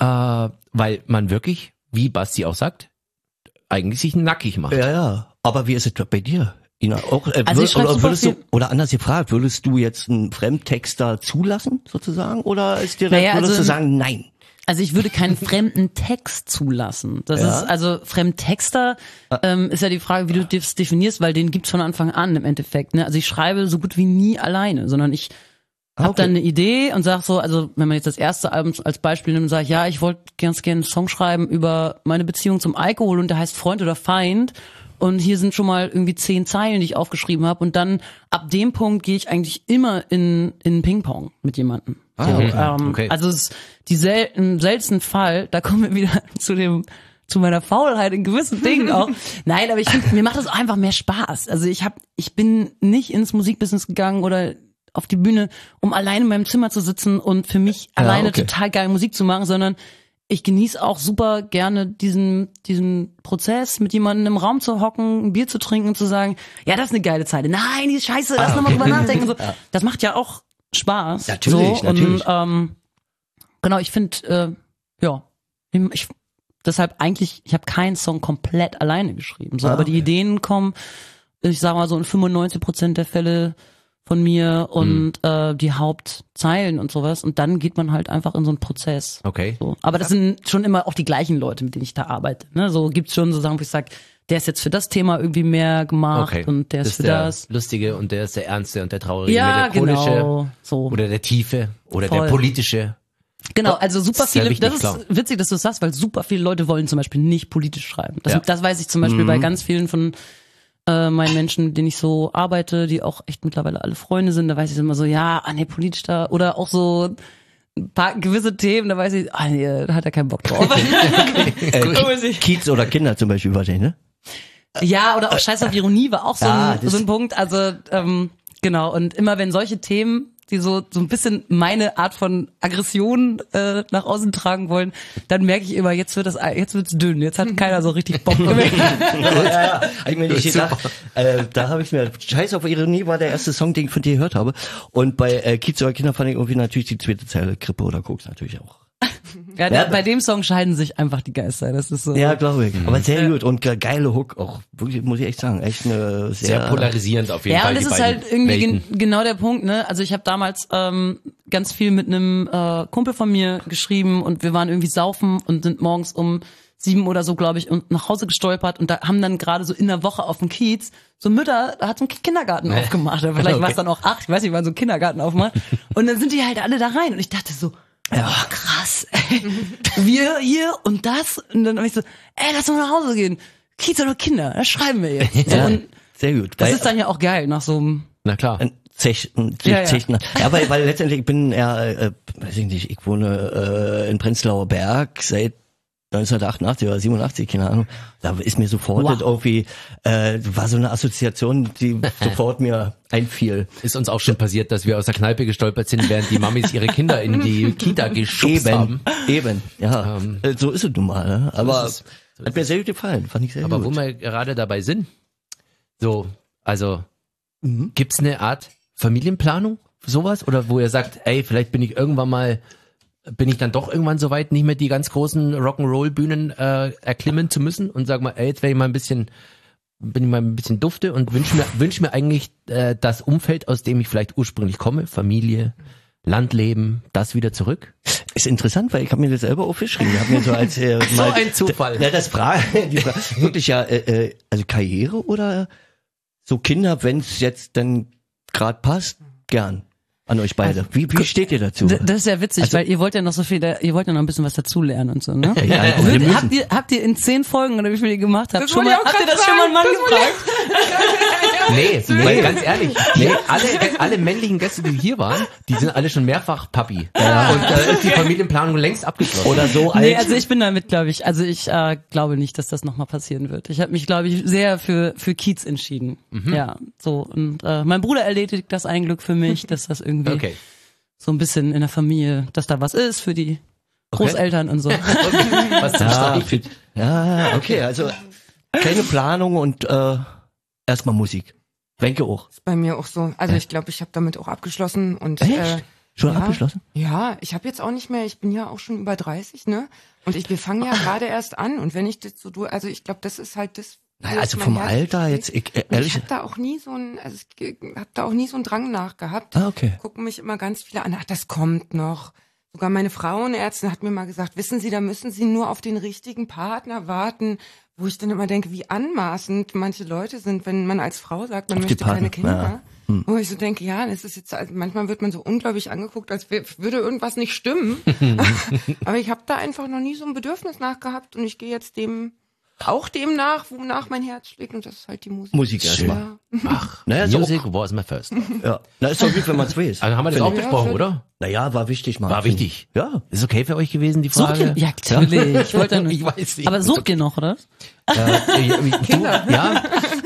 weil man wirklich, wie Basti auch sagt, eigentlich sich nackig macht. Ja. Aber wie ist es bei dir? Ina, auch, Also ich oder anders gefragt, würdest du jetzt einen Fremdtexter zulassen, sozusagen? Oder ist dir würdest du sagen, nein? Also ich würde keinen fremden Text zulassen. Das ist, also Fremdtexter ist ja die Frage, wie du das definierst, weil den gibt's von Anfang an im Endeffekt. Ne? Also ich schreibe so gut wie nie alleine, sondern ich habe dann eine Idee und sag so, also wenn man jetzt das erste Album als Beispiel nimmt und sagt, ja, ich wollte ganz gerne einen Song schreiben über meine Beziehung zum Alkohol und der heißt Freund oder Feind. Und hier sind schon mal irgendwie 10 Zeilen, die ich aufgeschrieben habe. Und dann ab dem Punkt gehe ich eigentlich immer in Ping-Pong mit jemandem. Okay. Also es ist im seltensten Fall, da kommen wir wieder zu meiner Faulheit in gewissen Dingen auch. Nein, aber ich finde, mir macht das einfach mehr Spaß. Also ich bin nicht ins Musikbusiness gegangen oder auf die Bühne, um alleine in meinem Zimmer zu sitzen und für mich alleine total geile Musik zu machen, sondern ich genieße auch super gerne diesen Prozess, mit jemandem im Raum zu hocken, ein Bier zu trinken und zu sagen, ja, das ist eine geile Zeit. Nein, die ist scheiße, lass nochmal drüber nachdenken. So. Das macht ja auch Spaß. Natürlich. Und genau, ich finde, deshalb eigentlich, ich habe keinen Song komplett alleine geschrieben. So, aber die Ideen kommen, ich sag mal so in 95% der Fälle von mir und die Hauptzeilen und sowas. Und dann geht man halt einfach in so einen Prozess. Okay. So. Aber das sind schon immer auch die gleichen Leute, mit denen ich da arbeite. Ne? So gibt's schon so Sachen, wo ich sage, der ist jetzt für das Thema irgendwie mehr gemacht und der ist für das. Lustige und der ist der Ernste und der Traurige, ja, melancholische genau, so. oder der Tiefe oder der politische. Genau, also super viele, wichtig, das ist klar. witzig, dass du das sagst, weil super viele Leute wollen zum Beispiel nicht politisch schreiben. Das weiß ich zum Beispiel bei ganz vielen von meinen Menschen, mit denen ich so arbeite, die auch echt mittlerweile alle Freunde sind, da weiß ich immer so, nee, politisch da, oder auch so ein paar gewisse Themen, da weiß ich, nee, da hat er keinen Bock drauf. Kids oder Kinder zum Beispiel wahrscheinlich, ne? Ja, oder auch Scheiß auf Ironie war auch so ein Punkt, also genau, und immer wenn solche Themen, die so ein bisschen meine Art von Aggression nach außen tragen wollen, dann merke ich immer, jetzt wird's dünn, jetzt hat keiner so richtig Bock mehr. Ich meine, ich gedacht, da habe ich mir, Scheiß auf Ironie war der erste Song, den ich von dir gehört habe. Und bei Kids oder Kinder fand ich irgendwie natürlich die zweite Zeile, Krippe oder Koks natürlich auch. Bei dem Song scheiden sich einfach die Geister, das ist so. Ja, glaube ich. Aber sehr gut und geile Hook auch, wirklich, muss ich echt sagen, echt eine sehr polarisierend auf jeden Fall. Ja, und das ist halt irgendwie genau der Punkt, ne? Also ich habe damals ganz viel mit einem Kumpel von mir geschrieben und wir waren irgendwie saufen und sind morgens um 7 oder so, glaube ich, und nach Hause gestolpert und da haben dann gerade so in der Woche auf dem Kiez so Mütter, da hat so ein Kindergarten aufgemacht, oder vielleicht war es dann auch 8, ich weiß nicht, wann so ein Kindergarten aufmacht und dann sind die halt alle da rein und ich dachte so, ja, krass, ey. Wir hier und das. Und dann habe ich so, lass uns nach Hause gehen. Kids oder Kinder, das schreiben wir jetzt. So, und sehr gut. Das ist dann ja auch geil nach so einem... Na klar. Zechten. Ja, weil letztendlich, ich bin weiß ich nicht, ich wohne in Prenzlauer Berg seit 1988 oder 87, keine Ahnung. Da ist mir sofort irgendwie, war so eine Assoziation, die sofort mir einfiel. Ist uns auch schon passiert, dass wir aus der Kneipe gestolpert sind, während die Mamis ihre Kinder in die Kita geschubst haben. Eben, ja. So ist es nun mal. Ne? Aber hat mir sehr gut gefallen, fand ich sehr gut. Aber wo wir gerade dabei sind, so, also, gibt's eine Art Familienplanung, sowas? Oder wo ihr sagt, ey, vielleicht bin ich irgendwann mal bin ich dann doch irgendwann so weit, nicht mehr die ganz großen Rock'n'Roll-Bühnen erklimmen zu müssen und sag mal, ey, jetzt bin ich mal ein bisschen dufte und wünsch mir eigentlich das Umfeld, aus dem ich vielleicht ursprünglich komme, Familie, Landleben, das wieder zurück. Ist interessant, weil ich habe mir das selber aufgeschrieben. Ich habe mir so als So ein Zufall. Ja, die Frage wirklich ja, also Karriere oder so Kinder, wenn es jetzt dann gerade passt, gern an euch beide. Wie steht ihr dazu? Das ist ja witzig, weil ihr wollt ja noch ihr wollt ja noch ein bisschen was dazulernen und so, ne? Ja, Habt ihr in 10 Folgen oder wie viel ihr gemacht habt, Das wollte ich auch habt ihr grad das schon mal einen Mann sagen. gefragt? Nee, weil ganz ehrlich, alle männlichen Gäste, die hier waren, die sind alle schon mehrfach Papi. Ja. Und da ist die Familienplanung längst abgeschlossen. Oder so alt. Nee, also ich bin damit, glaube ich, glaube nicht, dass das nochmal passieren wird. Ich habe mich, glaube ich, sehr für Kiez entschieden. Ja, so. Und mein Bruder erledigt das ein Glück für mich, dass das irgendwie so ein bisschen in der Familie, dass da was ist für die Großeltern und so. Was zum Start? Ja, okay, also keine Planung und erstmal Musik. Wenke auch. Ist bei mir auch so. Also ich glaube, ich habe damit auch abgeschlossen und Echt? Schon abgeschlossen? Ja, ich habe jetzt auch nicht mehr, ich bin ja auch schon über 30, ne? Und wir fangen ja gerade erst an und wenn ich das so also ich glaube, das ist halt das. Naja, also vom Alter jetzt, ehrlich. Ich habe da auch nie so einen Drang nachgehabt. Ah, okay. Gucken mich immer ganz viele an, ach, das kommt noch. Sogar meine Frauenärztin hat mir mal gesagt, wissen Sie, da müssen Sie nur auf den richtigen Partner warten, wo ich dann immer denke, wie anmaßend manche Leute sind, wenn man als Frau sagt, man Auf die möchte keine Partner, Kinder. Wo ich so denke, ja, das ist jetzt, also manchmal wird man so ungläubig angeguckt, als würde irgendwas nicht stimmen. Aber ich habe da einfach noch nie so ein Bedürfnis nachgehabt und ich gehe jetzt dem nach, wonach mein Herz schlägt und das ist halt die Musik. Musik erstmal. Ja. Ach, Naja, so Music was my first. Ja. Na, ist doch gut, wenn man es weiß. Also haben wir das auch besprochen, oder? Naja, war wichtig mal. War wichtig. Ja. Ist okay für euch gewesen, die Sucht Frage? ihr? Ja, natürlich. Ich wollte Ich weiß nicht. Aber sucht ihr noch, oder? Kinder. Ja.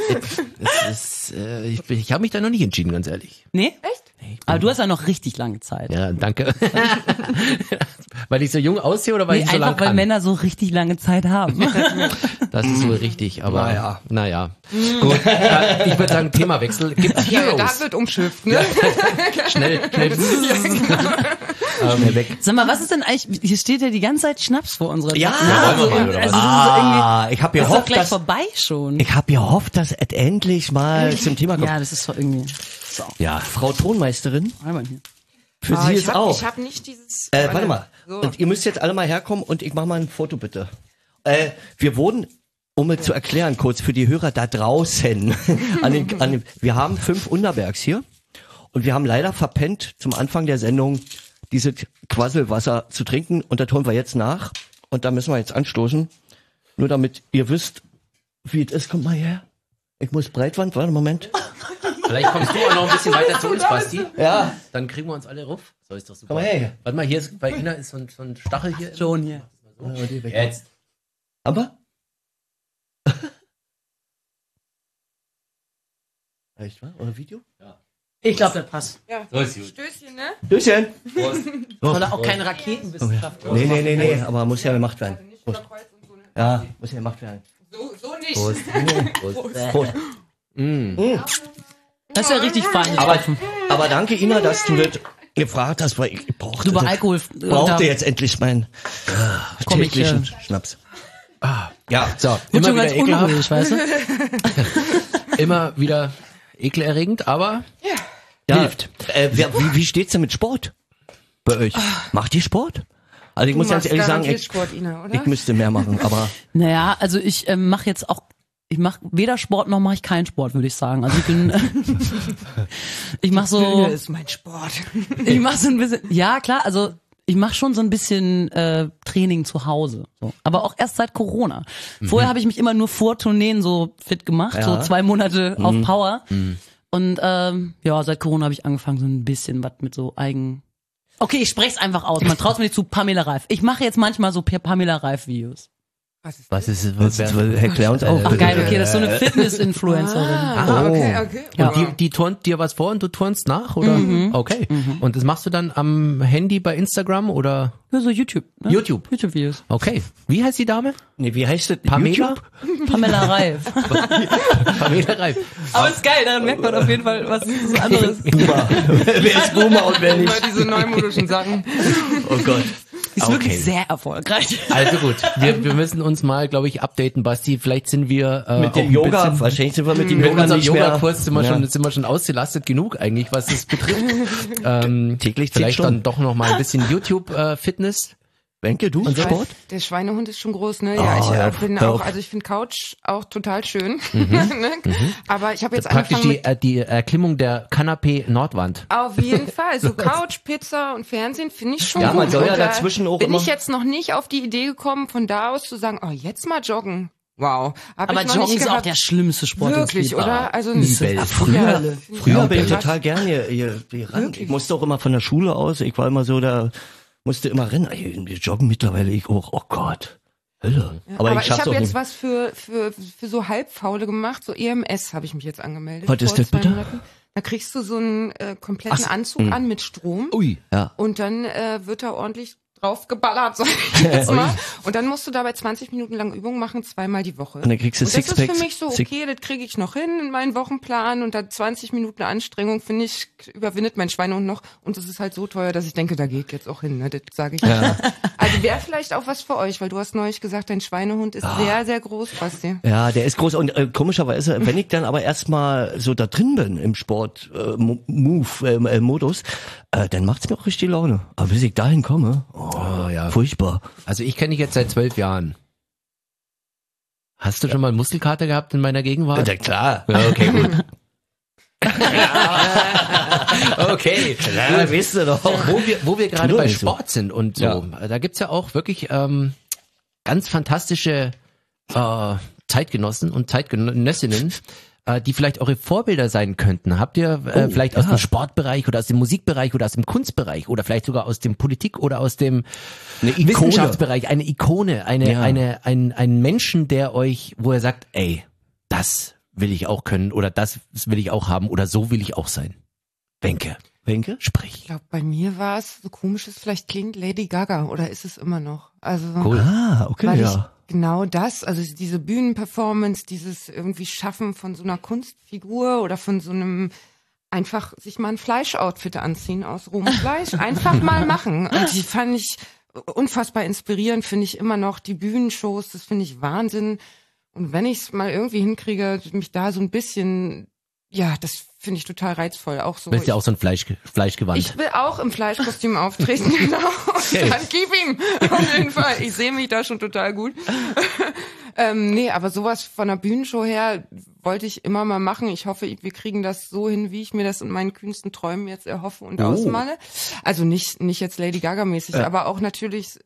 Ich habe mich da noch nicht entschieden, ganz ehrlich. Nee? Echt? Aber du hast ja noch richtig lange Zeit. Ja, danke. Weil ich so jung aussehe oder weil ich so lang einfach weil kann? Männer so richtig lange Zeit haben. Das ist wohl richtig, aber naja. Gut. Ich würde sagen, Themawechsel. Gibt's Ja, Heroes? da wird umschifft, ne? Schnell. Schnell weg. Sag mal, was ist denn eigentlich, hier steht ja die ganze Zeit Schnaps vor unserer Ja, Nase. wollen wir mal, oder was? Ich habe Das ist doch gehofft, gleich vorbei schon. ich habe gehofft, dass es endlich mal zum Thema kommt. Ja, das ist doch irgendwie. So, Ja, Frau Tonmeisterin, einmal hier. für Sie ist auch. Ich habe nicht dieses. Warte mal. So. Und ihr müsst jetzt alle mal herkommen und ich mache mal ein Foto bitte. Wir wurden, um es zu erklären, kurz für die Hörer da draußen, wir haben 5 Unterbergs hier und wir haben leider verpennt, zum Anfang der Sendung dieses Quasselwasser zu trinken und das holen wir jetzt nach und da müssen wir jetzt anstoßen. Nur damit ihr wisst, wie es ist. Kommt mal her. Ich muss Breitwand, warte, Moment. Vielleicht kommst du auch noch ein bisschen weiter zu uns, Basti. Ja. Dann kriegen wir uns alle ruf. So ist doch super. Komm mal her. Warte mal, hier ist, bei Ina ist so ein Stachel hier. Schon hier. Jetzt. Aber? Echt, wa? Oder Video? Ich glaube, das passt. Ja. So ist gut. Stößchen, ne? Tschüsschen. Soll er auch keine Raketenwissenschaft. Nee, aber muss ja gemacht werden. Nicht über Kreuz und so, ne? Ja, muss ja gemacht werden. So nicht. Prost. Das ist ja richtig fein. Aber danke, Ina, dass du das gefragt hast, weil ich brauchte, Über Alkohol. brauchte jetzt endlich meinen Komm ich, täglichen Schnaps. Ja, so. Wird Immer schon ganz wieder ekelhaft. unruhig, weißt du? Immer wieder ekelerregend, aber hilft. Wie steht's denn mit Sport bei euch? Macht ihr Sport? Also ich muss ganz ehrlich sagen, Sport, Ina, oder? ich müsste mehr machen, aber Naja, also ich mache jetzt auch, ich mache weder Sport noch mache ich keinen Sport, würde ich sagen. Also ich bin, ich mache so, Bühne ist mein Sport. ich mache so ein bisschen, ja klar, also ich mache schon so ein bisschen Training zu Hause, so. Aber auch erst seit Corona. Vorher habe ich mich immer nur vor Tourneen so fit gemacht, so 2 Monate auf Power. Und ja, seit Corona habe ich angefangen so ein bisschen was mit so Okay, ich sprech's einfach aus. Man traut mir nicht zu, Pamela Reif. Ich mache jetzt manchmal so Pamela Reif Videos. Was ist erklär uns auch. Ach geil, okay, das ist so eine Fitness-Influencerin. Okay. Ja. Und die turnt dir was vor und du turnst nach, oder? Okay. Und das machst du dann am Handy bei Instagram oder Ja, so YouTube. Ne? YouTube? YouTube-Videos. Okay. Wie heißt die Dame? Nee, wie heißt das? Pamela? YouTube? Pamela Reif. Pamela Reif. Aber ist geil, daran merkt man auf jeden Fall was anderes. Boomer. Wer ist Boomer und wer Immer nicht? diese neumodischen Sachen. Oh Gott. Ist wirklich sehr erfolgreich. Also gut, wir müssen uns mal, glaube ich, updaten, Basti. Vielleicht sind wir mit dem Yoga, wahrscheinlich sind wir mit dem mit Yoga unserem nicht mehr. Yoga-Kurs sind wir schon ausgelastet genug eigentlich, was das betrifft. Täglich 10 Vielleicht Stunden. dann doch noch mal ein bisschen YouTube-Fitness. Wenke, du? Und Sport? Der Schweinehund ist schon groß, ne? Ja, ich bin auch, also ich finde Couch auch total schön. Ne? Aber ich habe jetzt Praktisch angefangen die Erklimmung der Kanapee-Nordwand. auf jeden Fall. So Couch, Pizza und Fernsehen finde ich schon Ja, gut. man soll ja Und dazwischen auch bin immer- ich jetzt noch nicht auf die Idee gekommen, von da aus zu sagen, oh, jetzt mal joggen. Wow. Hab Aber ich noch Joggen nicht ist auch gehabt. der schlimmste Sport. den es Wirklich, gibt. oder? Also Früher bin ich krass. total gerne hier ran. Ich musste auch immer von der Schule aus, ich war immer so, da musste immer rennen. Ey, wir joggen mittlerweile, ich auch, oh Gott. Hölle. Aber ich schaff's habe auch jetzt nicht. was für so Halbfaule gemacht, so EMS habe ich mich jetzt angemeldet. Was ist vor das 2 bitte? Monaten. Da kriegst du so einen kompletten Anzug an mit Strom. Ui. Ja. Und dann wird da ordentlich drauf geballert, sag ich jetzt mal. Und dann musst du dabei 20 Minuten lang Übungen machen, 2-mal die Woche. Und dann kriegst du das ist Sixpacks. für mich so, okay, das kriege ich noch hin in meinen Wochenplan und dann 20 Minuten Anstrengung, finde ich, überwindet mein Schweinehund noch. Und das ist halt so teuer, dass ich denke, da geht jetzt auch hin, ne? Das sage ich. Ja. Also wäre vielleicht auch was für euch, weil du hast neulich gesagt, dein Schweinehund ist sehr, sehr groß, Basti. Ja, der ist groß und komischerweise, wenn ich dann aber erstmal so da drin bin im Sport Modus, dann macht's mir auch richtig Laune. Aber bis ich dahin komme, ja. furchtbar. Also ich kenne dich jetzt seit 12 Jahren. Hast du schon mal Muskelkater gehabt in meiner Gegenwart? Ja, klar. Ja, okay, gut. Okay. Ja, weißt du doch. Wo wir gerade Nur bei nicht so. Sport sind und so, da gibt's ja auch wirklich ganz fantastische Zeitgenossen und Zeitgenössinnen, die vielleicht eure Vorbilder sein könnten. Habt ihr vielleicht aus dem Sportbereich oder aus dem Musikbereich oder aus dem Kunstbereich oder vielleicht sogar aus dem Politik oder aus dem Wissenschaftsbereich eine Ikone, einen Menschen, der euch, wo er sagt, ey, das will ich auch können oder das will ich auch haben oder so will ich auch sein. Wenke, sprich. Ich glaube, bei mir war es, so komisch es vielleicht klingt, Lady Gaga, oder ist es immer noch? Also, Cool. Ah, okay, weil ja. ich genau das, also diese Bühnenperformance, dieses irgendwie Schaffen von so einer Kunstfigur oder von so einem einfach sich mal ein Fleischoutfit anziehen aus rohem Fleisch, einfach mal machen. Und die fand ich unfassbar inspirierend, finde ich immer noch. Die Bühnenshows, das finde ich Wahnsinn. Und wenn ich es mal irgendwie hinkriege, mich da so ein bisschen, ja, das finde ich total reizvoll. Auch so. Bist ja auch so ein Fleischgewand. Ich will auch im Fleischkostüm auftreten, genau. Und dann gib ihm. Auf jeden Fall. Ich sehe mich da schon total gut. Nee, aber sowas von der Bühnenshow her wollte ich immer mal machen. Ich hoffe, wir kriegen das so hin, wie ich mir das in meinen kühnsten Träumen jetzt erhoffe und ausmale. Also nicht jetzt Lady Gaga mäßig, aber auch natürlich,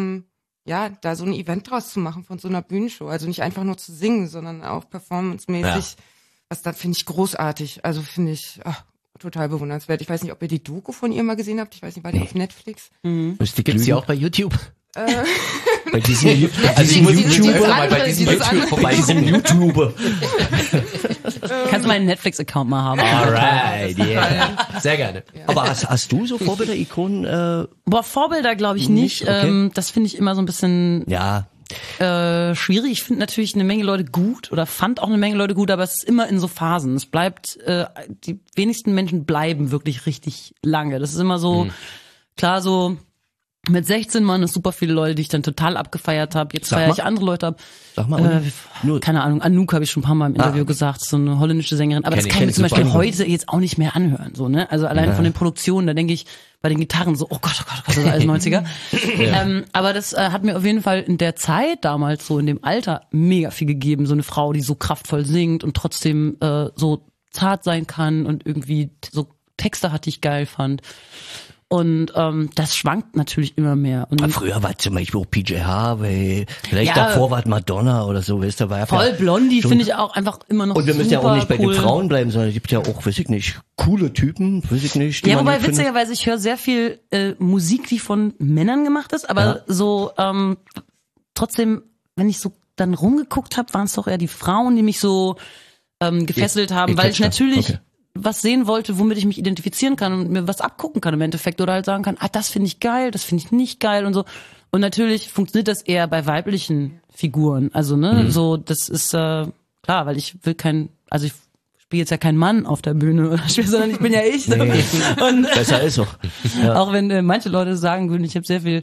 da so ein Event draus zu machen von so einer Bühnenshow. Also nicht einfach nur zu singen, sondern auch performancemäßig. Ja. Was da finde ich großartig. Also finde ich total bewundernswert. Ich weiß nicht, ob ihr die Doku von ihr mal gesehen habt. Ich weiß nicht, war die auf Netflix? Die gibt's ja auch bei YouTube. Bei diesem YouTuber. Bei diesem YouTuber. Kannst du meinen Netflix-Account mal haben? Alright, yeah. Sehr gerne. Aber hast du so Vorbilder, Ikonen? Vorbilder glaube ich nicht. Okay. Das finde ich immer so ein bisschen schwierig. Ich finde natürlich eine Menge Leute gut oder fand auch eine Menge Leute gut, aber es ist immer in so Phasen. Es bleibt, die wenigsten Menschen bleiben wirklich richtig lange. Das ist immer so, klar so, mit 16 waren es super viele Leute, die ich dann total abgefeiert habe. Jetzt feiere ich andere Leute ab. Sag mal, keine Ahnung, Anouk habe ich schon ein paar Mal im Interview gesagt, so eine holländische Sängerin. Aber das kann ich mir zum Beispiel heute jetzt auch nicht mehr anhören. So, ne? Also allein von den Produktionen, da denke ich bei den Gitarren so, oh Gott, das ist alles 90er. Aber das hat mir auf jeden Fall in der Zeit damals, so in dem Alter, mega viel gegeben. So eine Frau, die so kraftvoll singt und trotzdem so zart sein kann und irgendwie so Texte hat, die ich geil fand. Und das schwankt natürlich immer mehr. Und früher war zum Beispiel auch PJ Harvey, vielleicht davor war Madonna oder so, weißt du, war ja voll Blondie finde ich auch einfach immer noch super. Und wir müssen ja auch nicht bei cool. den Frauen bleiben, sondern es gibt ja auch, weiß ich nicht, coole Typen, weiß ich nicht. Ja, wobei witzigerweise, ich höre sehr viel Musik, die von Männern gemacht ist, aber so trotzdem, wenn ich so dann rumgeguckt habe, waren es doch eher die Frauen, die mich so gefesselt haben, weil ich natürlich was sehen wollte, womit ich mich identifizieren kann und mir was abgucken kann im Endeffekt oder halt sagen kann, das finde ich geil, das finde ich nicht geil und so. Und natürlich funktioniert das eher bei weiblichen Figuren. Also, ne, so, das ist klar, weil ich will ich spiele jetzt ja keinen Mann auf der Bühne oder sondern ich bin ja ich. Nee. Und besser ist auch. Ja. Auch wenn manche Leute sagen würden, ich habe sehr viel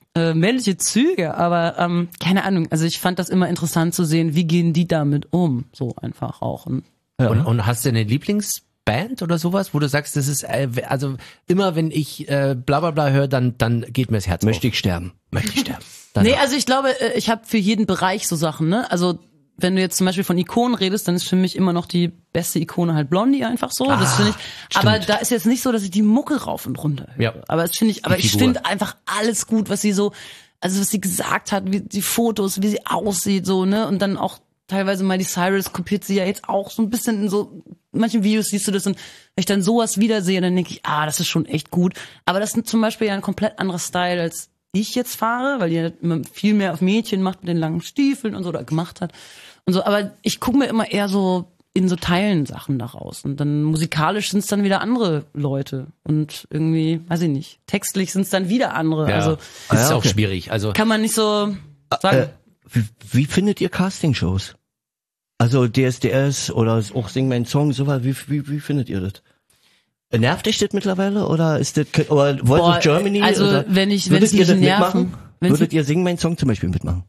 männliche Züge, aber keine Ahnung, also ich fand das immer interessant zu sehen, wie gehen die damit um, so einfach auch. Und Und hast du eine Lieblingsband oder sowas, wo du sagst, das ist, also immer wenn ich bla bla bla höre, dann geht mir das Herz Möchte auf. ich sterben. Nee, also ich glaube, ich habe für jeden Bereich so Sachen, ne? Also wenn du jetzt zum Beispiel von Ikonen redest, dann ist für mich immer noch die beste Ikone halt Blondie einfach so. Das finde ich. Aber da ist jetzt nicht so, dass ich die Mucke rauf und runter höre. Ja. Aber das finde ich. Aber ich Figur. finde einfach alles gut, was sie so, also was sie gesagt hat, wie die Fotos, wie sie aussieht, so ne. Und dann auch teilweise Miley Cyrus kopiert sie ja jetzt auch so ein bisschen in so manchen Videos siehst du das und wenn ich dann sowas wiedersehe, dann denke ich, das ist schon echt gut. Aber das ist zum Beispiel ja ein komplett anderer Style als ich jetzt fahre, weil die halt immer viel mehr auf Mädchen macht mit den langen Stiefeln und so oder gemacht hat und so. Aber ich gucke mir immer eher so in so Teilen Sachen daraus und dann musikalisch sind es dann wieder andere Leute und irgendwie, weiß ich nicht, textlich sind es dann wieder andere. Ja, Also das ist ja, auch okay. schwierig. Also kann man nicht so sagen. Wie findet ihr Castingshows? Also DSDS oder auch Sing Mein Song, sowas, wie findet ihr das? Nervt dich das mittlerweile oder ist das, oder Voice of Germany? Also oder wenn es würdet ihr mich das nerven, mitmachen? Würdet ihr Sing Mein Song zum Beispiel mitmachen?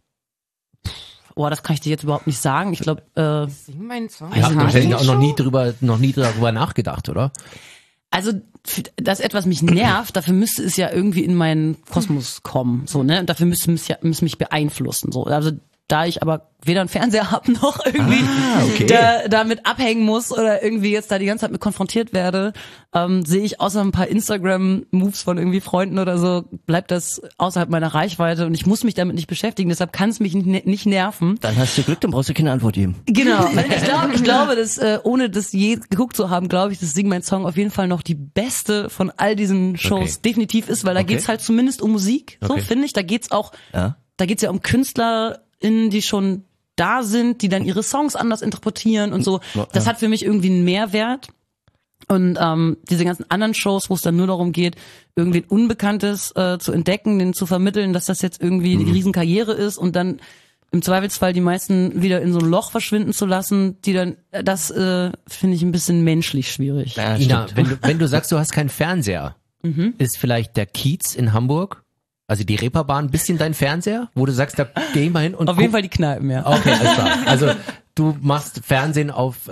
das kann ich dir jetzt überhaupt nicht sagen. Ich glaube, Sing meinen Song. ihr habt Casting wahrscheinlich auch noch nie darüber nachgedacht, oder? also dass etwas mich nervt, dafür müsste es ja irgendwie in meinen Kosmos kommen, so ne? Und dafür müsste mich beeinflussen, so. Also da ich aber weder einen Fernseher habe noch irgendwie damit abhängen muss oder irgendwie jetzt da die ganze Zeit mit konfrontiert werde, sehe ich außer ein paar Instagram-Moves von irgendwie Freunden oder so, bleibt das außerhalb meiner Reichweite und ich muss mich damit nicht beschäftigen, deshalb kann es mich nicht nerven. Dann hast du Glück, dann brauchst du keine Antwort geben. Genau. Ich glaube, dass ohne das je geguckt zu haben, glaube ich, dass Sing Mein Song auf jeden Fall noch die beste von all diesen Shows definitiv ist, weil da geht's halt zumindest um Musik, so finde ich. Da geht's auch, da geht's ja um KünstlerInnen, die schon da sind, die dann ihre Songs anders interpretieren und so. Das hat für mich irgendwie einen Mehrwert. Und diese ganzen anderen Shows, wo es dann nur darum geht, irgendwie ein Unbekanntes zu entdecken, denen zu vermitteln, dass das jetzt irgendwie eine Riesenkarriere ist und dann im Zweifelsfall die meisten wieder in so ein Loch verschwinden zu lassen, die dann, das finde ich ein bisschen menschlich schwierig. Ja, Ina, wenn du sagst, du hast keinen Fernseher, ist vielleicht der Kiez in Hamburg, also die Reeperbahn, ein bisschen dein Fernseher, wo du sagst, da geh ich mal hin und Auf jeden Fall die Kneipen, ja. Okay, alles klar. Also du machst Fernsehen auf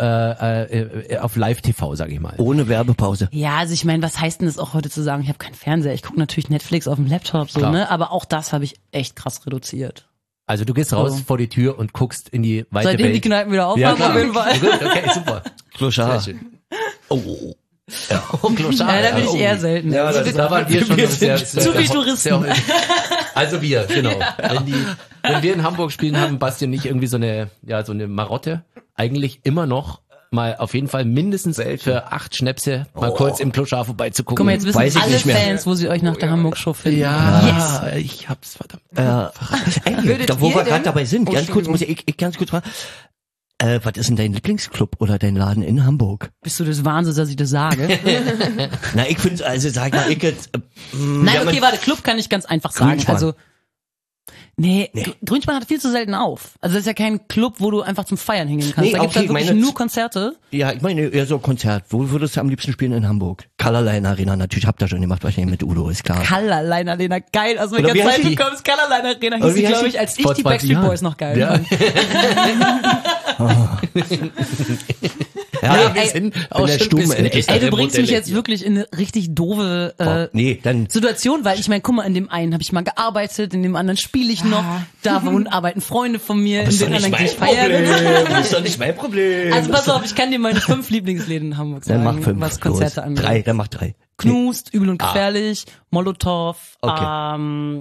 Live-TV, sag ich mal. Ohne Werbepause. Ja, also ich meine, was heißt denn das auch heute zu sagen, ich habe keinen Fernseher, ich gucke natürlich Netflix auf dem Laptop, so, Klar. ne? Aber auch das habe ich echt krass reduziert. Also du gehst raus vor die Tür und guckst in die weite Seitdem Welt. die Kneipen wieder aufhaben, Ja, klar. auf jeden Fall. Gut, okay, super. Kloschar. Sehr schön. Oh. Oh, Kloschar. Ja, da bin ich eher selten. Ja, da waren wir schon sehr zu viel Touristen. Also wir, genau. Wenn wir in Hamburg spielen, haben Basti und ich irgendwie so eine Marotte. Eigentlich immer noch mal auf jeden Fall mindestens für 8 Schnäpse mal kurz im Kloschar vorbeizugucken. Guck mal, jetzt Weiß wissen ich alle nicht mehr. Fans, wo sie euch nach der Hamburg-Show finden. Ja, ich hab's verdammt. Ey, da, wo ihr wir gerade denn? dabei sind, Oh, ganz kurz, muss ich ganz kurz fragen. Was ist denn dein Lieblingsclub oder dein Laden in Hamburg? Bist du des Wahnsinns, dass ich das sage? Na, ich finde, also sag mal, ich jetzt, Nein, okay, warte, Club kann ich ganz einfach sagen. Grünspan. Also, nee. Grünspan hat viel zu selten auf. Also das ist ja kein Club, wo du einfach zum Feiern hingehen kannst. Nee, Da gibt's okay, halt wirklich meine- nur Konzerte. Ja, ich meine eher so Konzert. Wo würdest du am liebsten spielen in Hamburg? Colorline Arena, natürlich habt ihr schon gemacht, wahrscheinlich mit Udo, ist klar. Colorline Arena, geil. Aus welcher Oder wie heißt Zeit die? du kommst, Colorline Arena Oder hieß wie die, heißt glaube die? ich, als ich Vor die 20 Backstreet Jahren. Boys noch geil Ja. fand. Ja, wir ey, sind bin auch der schon ein Stumme bisschen endlich. Ey, du bringst mich Modelle jetzt hier. wirklich in eine richtig doofe nee, dann, Situation, weil ich meine, guck mal, in dem einen habe ich mal gearbeitet, in dem anderen spiele ich noch, da arbeiten Freunde von mir, in dem anderen gehe ich feiern. Das ist doch nicht mein Problem. Also pass auf, ich kann dir meine 5 Lieblingsläden in Hamburg Dann sagen, mach 5. was Konzerte los. angeht. 3, dann mach 3. Knust, Übel und Gefährlich, Molotow, Okay.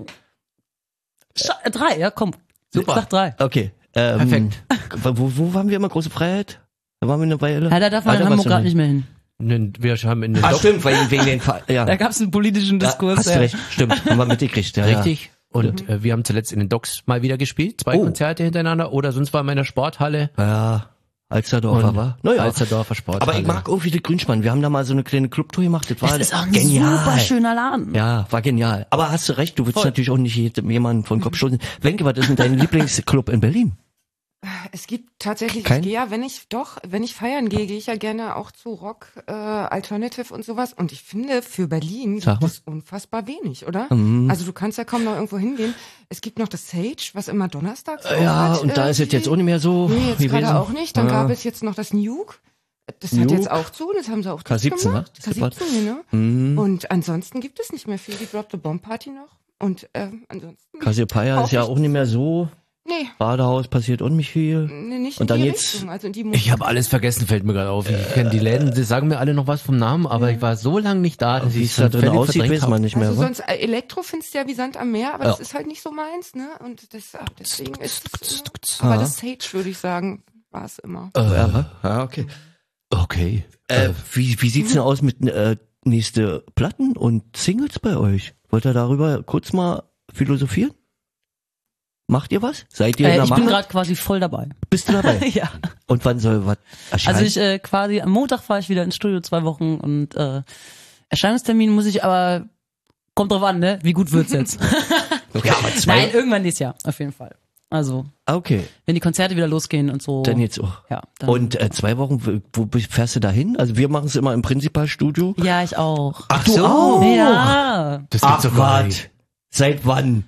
3, ja komm. Super. Sag 3. Okay. Perfekt. Wo waren wir immer? Große Freiheit? Da waren wir eine Weile. Ja, da darf man in da Hamburg warst du gerade nicht mehr hin. Wir haben in den Stimmt, wegen den ja. Da gab's einen politischen Diskurs. Hast du recht, stimmt, haben wir mitgekriegt. Ja, Richtig. Und wir haben zuletzt in den Docks mal wieder gespielt, 2 Oh. Konzerte hintereinander oder sonst war in meiner Sporthalle. Ja, Alsterdorfer war. Naja, Alsterdorfer Sporthalle. aber ich mag irgendwie die Grünspan. Wir haben da mal so eine kleine Clubtour gemacht. Das war Das ist auch ein genial. super schöner Laden. Ja, war genial. Aber hast du recht, du willst natürlich auch nicht jemanden von Kopf stoßen. Wenke, was ist denn dein Lieblingsclub in Berlin? Es gibt tatsächlich, Kein? ich gehe ja, wenn ich feiern gehe, gehe ich ja gerne auch zu Rock, Alternative und sowas. Und ich finde, für Berlin Sag gibt mal. es unfassbar wenig, oder? Mhm. Also du kannst ja kaum noch irgendwo hingehen. Es gibt noch das Sage, was immer donnerstags Ja, hat, und da ist es jetzt auch nicht mehr so Nee, jetzt gewesen. gerade auch nicht. Dann Ja. gab es jetzt noch das Nuke. Das hat Nuke. jetzt auch zu, das haben sie auch K17, gemacht. ne? K17, genau. Mhm. Und ansonsten gibt es nicht mehr viel. Die Drop the Bomb Party noch. Und ansonsten. Cassiopeia ist ja nicht. auch nicht mehr so. Nee, Badehaus passiert auch nicht viel. nee, nicht Und in dann die jetzt- Richtung. Also in die Ich habe alles vergessen, fällt mir gerade auf. Ich kenne die Läden, die sagen mir alle noch was vom Namen, aber ich war so lange nicht da, dass Wie ich es da drin völlig aussieht, verdrängt weiß man hab. nicht mehr. Also wa? sonst Elektro findest du ja wie Sand am Meer, aber Ja. das ist halt nicht so meins, ne? Und deswegen ist es immer, aber das Sage, würde ich sagen, war es immer. Ja, okay. Okay. Wie sieht's denn aus mit nächste Platten und Singles bei euch? Wollt ihr darüber kurz mal philosophieren? Macht ihr was? Seid ihr in der Ich bin Mache? gerade quasi voll dabei. Bist du dabei? Ja. Und wann soll was erscheinen? Also ich quasi am Montag fahre ich wieder ins Studio 2 Wochen und Erscheinungstermin muss ich aber, kommt drauf an, ne? Wie gut wird's jetzt? ja, aber Nein, irgendwann nächstes Jahr, auf jeden Fall. Also, Okay, wenn die Konzerte wieder losgehen und so. dann jetzt auch. Ja, dann. Und 2 Wochen, wo fährst du da hin? Also wir machen es immer im Prinzipalstudio. Ja, ich auch. Ach du auch? Ja. Das Ach gibt's doch gar nicht. Gott. Seit wann?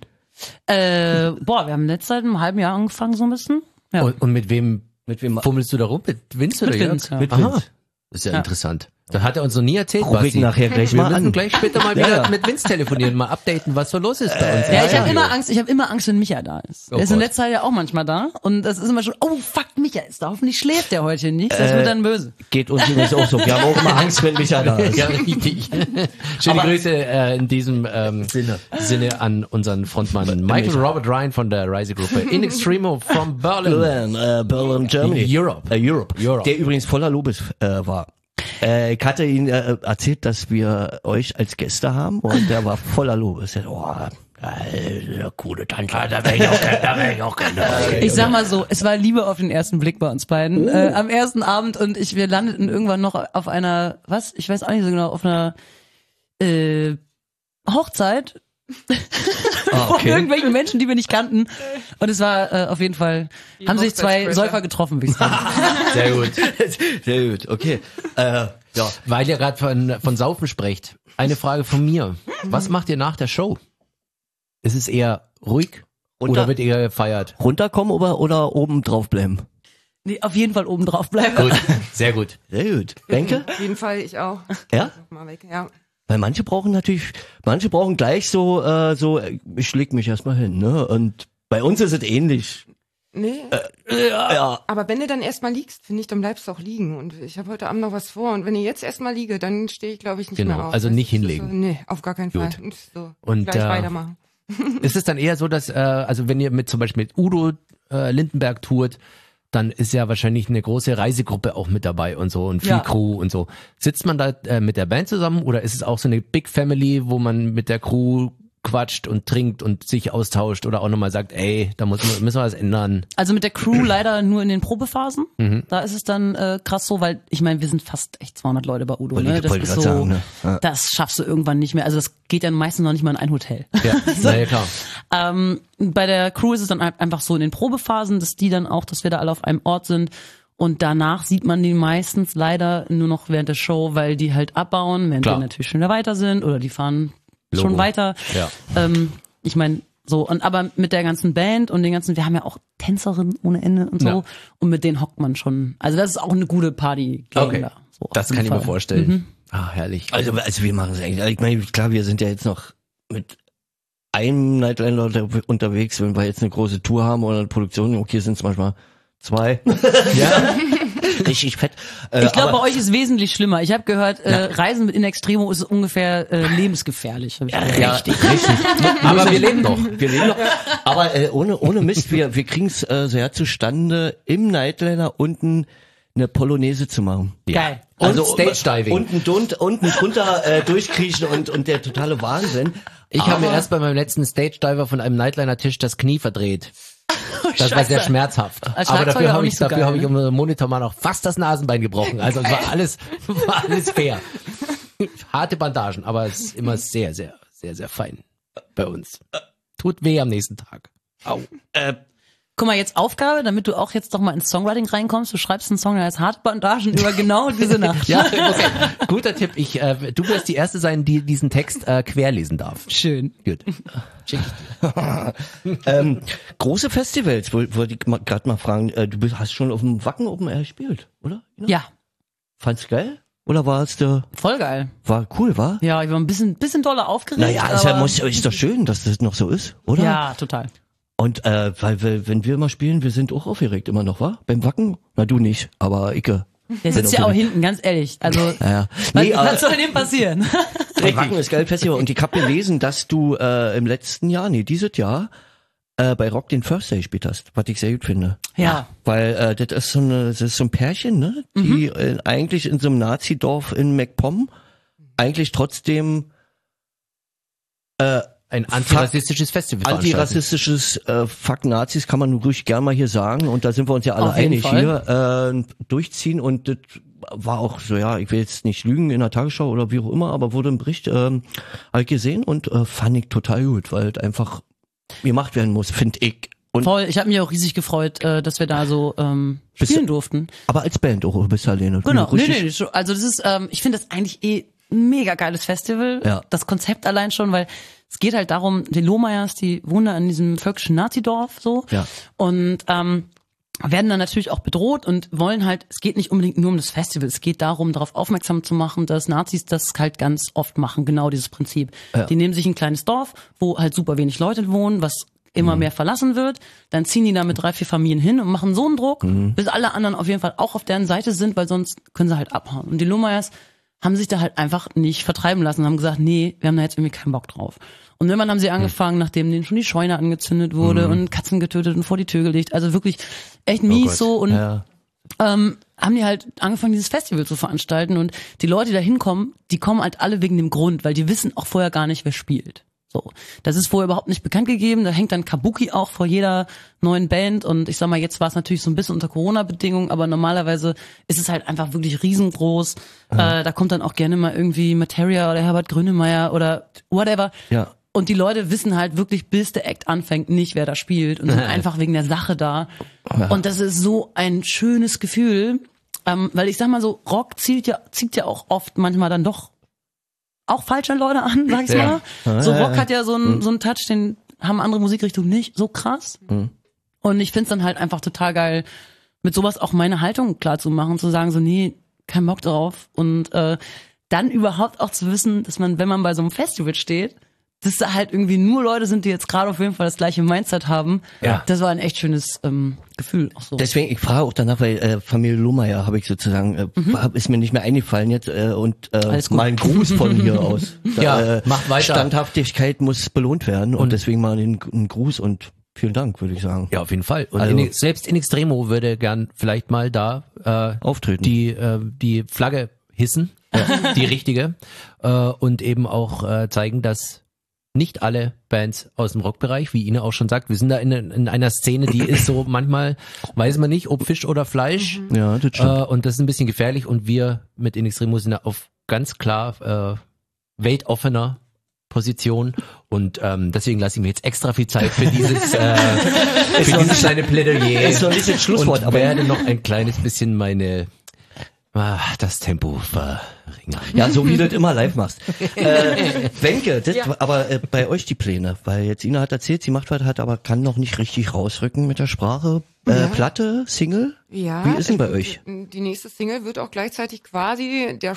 Wir haben letzt seit einem halben Jahr angefangen so ein bisschen. Ja. Und mit wem Mit wem? fummelst du da rum? Mit Vince oder Mit Jörg? Vince, ja. Mit Aha. Vince. Das ist ja, Ja. interessant. Das hat er uns noch nie erzählt, Guck ich Basti. nachher gleich Wir mal müssen an. gleich später mal Ja, wieder ja. mit Vince telefonieren, mal updaten, was so los ist bei uns. Ja, ich ja. habe immer Angst, wenn Micha da ist. Oh Der ist in Gott. letzter Zeit ja auch manchmal da und das ist immer schon, oh fuck, Micha ist da, hoffentlich schläft der heute nicht, das wird dann böse. Geht uns übrigens auch so. Wir haben auch immer Angst, wenn Micha da ist. Ja, richtig. Schöne Aber- Grüße in diesem Sinne an unseren Frontmann Michael Robert Ryan von der Reisegruppe In Extremo from Berlin. Berlin, Germany. Europe. Europe. Der übrigens voller Lobes war. Ich hatte ihn erzählt, dass wir euch als Gäste haben und der war voller Lobes. Er hat, coole Tante, da wäre ich auch gerne. Ich sag mal so, es war Liebe auf den ersten Blick bei uns beiden. Am ersten Abend und wir landeten irgendwann noch auf einer, was? Ich weiß auch nicht so genau, auf einer Hochzeit von Okay. irgendwelchen Menschen, die wir nicht kannten. Und es war auf jeden Fall, haben sich 2 Hochzeitscrasher. Säufer getroffen, würde ich sagen. Sehr gut. Sehr gut, okay. Ja. Weil ihr gerade von Saufen sprecht. Eine Frage von mir. Was macht ihr nach der Show? Ist es eher ruhig oder wird ihr gefeiert? Runterkommen oder oben drauf bleiben? Nee, auf jeden Fall oben drauf bleiben. Gut, sehr gut. Sehr gut. Denke? Auf jeden Fall, ich auch. Ja? Mal weg, ja. Weil manche brauchen gleich so, ich leg mich erstmal hin, ne? Und bei uns ist es ähnlich. Nee, Ja. aber wenn du dann erstmal liegst, finde ich, dann bleibst du auch liegen. Und ich habe heute Abend noch was vor. Und wenn ich jetzt erstmal liege, dann stehe ich, glaube ich, nicht Genau, mehr auf. also Das nicht ist hinlegen. So, nee, auf gar keinen Fall. Gut. Und so, Und, gleich weitermachen. Ist es dann eher so, dass, also wenn ihr zum Beispiel mit Udo Lindenberg tourt, dann ist ja wahrscheinlich eine große Reisegruppe auch mit dabei und so und viel Ja. Crew und so. Sitzt man da mit der Band zusammen oder ist es auch so eine Big Family, wo man mit der Crew quatscht und trinkt und sich austauscht oder auch nochmal sagt, ey, da müssen wir was ändern. Also mit der Crew leider nur in den Probephasen. Da ist es dann krass so, weil ich meine, wir sind fast echt 200 Leute bei Udo. Ne? Das wollte ist ich so, grad sagen, ne? Ja. das schaffst du irgendwann nicht mehr. Also das geht dann meistens noch nicht mal in ein Hotel. Ja, na ja klar. Bei der Crew ist es dann einfach so in den Probephasen, dass wir da alle auf einem Ort sind. Und danach sieht man die meistens leider nur noch während der Show, weil die halt abbauen, während Klar. wir natürlich schon wieder weiter sind oder die fahren Logo. schon weiter. Ja. Ich meine, so, und aber mit der ganzen Band und den ganzen, wir haben ja auch Tänzerinnen ohne Ende und so. Ja. Und mit denen hockt man schon. Also das ist auch eine gute Party. Okay. Da, so auf Das jeden kann ich mir Fall. vorstellen. Ah, herrlich. Also wir machen es eigentlich. Ich meine, klar, wir sind ja jetzt noch mit einem Nightliner unterwegs, wenn wir jetzt eine große Tour haben oder eine Produktion. Okay, sind es manchmal 2. Ja. Richtig fett. Ich glaube, aber- bei euch ist wesentlich schlimmer. Ich habe gehört, Reisen mit In Extremo ist ungefähr lebensgefährlich. Hab ich gehört. Ja, richtig. Aber wir leben noch. Wir leben noch. Aber ohne Mist, wir kriegen es sehr zustande, im Nightliner unten eine Polonaise zu machen. Geil. Und Stage Diving. Unten drunter durchkriechen und der totale Wahnsinn. Ich habe mir erst bei meinem letzten Stage Diver von einem Nightliner-Tisch das Knie verdreht. Das war sehr schmerzhaft. Als Aber Schlagzeuger dafür auch habe nicht ich, so dafür geil, habe ich ne? um Monitor mal noch fast das Nasenbein gebrochen. Also es war alles fair. Harte Bandagen, aber es ist immer sehr, sehr, sehr, sehr fein bei uns. Tut weh am nächsten Tag. Au. Guck mal, jetzt Aufgabe, damit du auch jetzt doch mal ins Songwriting reinkommst. Du schreibst einen Song, der heißt Harte Bandagen über genau diese Nacht. Ja, okay. Guter Tipp. Du wirst die Erste sein, die diesen Text querlesen darf. Schön. Gut. Schick ich dir. Große Festivals, wollte ich gerade mal fragen. Hast schon auf dem Wacken Open Air gespielt, oder? Ja. Fand's geil? Oder war es voll geil. War cool, war? Ja, ich war ein bisschen doller aufgeregt. Naja, ist doch schön, dass das noch so ist, oder? Ja, total. Und weil wenn wir mal spielen, wir sind auch aufgeregt immer noch, wa? Beim Wacken? Na, du nicht, aber Icke. Der sitzt ja auch hinten, ganz ehrlich. Also, was soll dem passieren? Wacken ist geil Festival. Und ich habe gelesen, dass du im letzten Jahr, dieses Jahr, bei Rock den First Day gespielt hast, was ich sehr gut finde. Ja. Weil das ist so ein Pärchen, ne? Die eigentlich in so einem Nazi-Dorf in MacPom eigentlich trotzdem ein antirassistisches Festival. Antirassistisches Fuck Nazis kann man ruhig gern mal hier sagen. Und da sind wir uns ja alle einig hier. Durchziehen. Und das war auch so, ja, ich will jetzt nicht lügen in der Tagesschau oder wie auch immer, aber wurde im Bericht habe ich gesehen und fand ich total gut, weil es einfach gemacht werden muss, finde ich. Und voll, ich habe mich auch riesig gefreut, dass wir da so spielen durften. Aber als Band auch, bist du alleine. Genau, nee, also das ist, ich finde das eigentlich ein mega geiles Festival. Ja. Das Konzept allein schon, weil es geht halt darum, die Lohmeyers, die wohnen da in diesem völkischen Nazidorf so und werden dann natürlich auch bedroht und wollen halt, es geht nicht unbedingt nur um das Festival, es geht darum, darauf aufmerksam zu machen, dass Nazis das halt ganz oft machen, genau dieses Prinzip. Ja. Die nehmen sich ein kleines Dorf, wo halt super wenig Leute wohnen, was immer mehr verlassen wird, dann ziehen die da mit 3, 4 Familien hin und machen so einen Druck, bis alle anderen auf jeden Fall auch auf deren Seite sind, weil sonst können sie halt abhauen. Und die Lohmeyers haben sich da halt einfach nicht vertreiben lassen, haben gesagt, nee, wir haben da jetzt irgendwie keinen Bock drauf. Und irgendwann haben sie angefangen, nachdem denen schon die Scheune angezündet wurde und Katzen getötet und vor die Tür gelegt, also wirklich echt mies so und haben die halt angefangen, dieses Festival zu veranstalten und die Leute, die da hinkommen, die kommen halt alle wegen dem Grund, weil die wissen auch vorher gar nicht, wer spielt. So, das ist vorher überhaupt nicht bekannt gegeben, da hängt dann Kabuki auch vor jeder neuen Band und ich sag mal, jetzt war es natürlich so ein bisschen unter Corona-Bedingungen, aber normalerweise ist es halt einfach wirklich riesengroß, da kommt dann auch gerne mal irgendwie Materia oder Herbert Grönemeyer oder whatever. Ja. Und die Leute wissen halt wirklich, bis der Act anfängt, nicht wer da spielt und sind einfach wegen der Sache da. Ja. Und das ist so ein schönes Gefühl, weil ich sag mal so, Rock zieht ja auch oft manchmal dann doch auch falsche Leute an, sag ich's mal. So Rock hat ja so einen Touch, den haben andere Musikrichtungen nicht so krass. Und ich find's dann halt einfach total geil, mit sowas auch meine Haltung klar zu machen, zu sagen so, nee, kein Bock drauf. Und dann überhaupt auch zu wissen, dass man, wenn man bei so einem Festival steht, dass da halt irgendwie nur Leute sind, die jetzt gerade auf jeden Fall das gleiche Mindset haben. Ja. Das war ein echt schönes Gefühl. Auch so. Deswegen, ich frage auch danach, weil Familie Lohmeier habe ich sozusagen, ist mir nicht mehr eingefallen jetzt und mal ein Gruß von hier aus. Macht weiter. Standhaftigkeit muss belohnt werden und deswegen mal einen Gruß und vielen Dank, würde ich sagen. Ja, auf jeden Fall. Und selbst in Extremo würde gern vielleicht mal da auftreten. Die Flagge hissen, die richtige, und eben auch zeigen, dass nicht alle Bands aus dem Rockbereich, wie Ina auch schon sagt, wir sind da in einer Szene, die ist so, manchmal weiß man nicht, ob Fisch oder Fleisch. Ja, das stimmt. Und das ist ein bisschen gefährlich und wir mit In Extremo sind da auf ganz klar weltoffener Position und deswegen lasse ich mir jetzt extra viel Zeit für dieses kleine Plädoyer. Ist noch nicht das Schlusswort, aber werde noch ein kleines bisschen das Tempo verringern. Ja, so wie du das immer live machst. Wenke, aber bei euch die Pläne, weil jetzt Ina hat erzählt, sie macht was, aber kann noch nicht richtig rausrücken mit der Sprache. Platte, Single? Ja. Wie ist denn bei euch? Die nächste Single wird auch gleichzeitig quasi der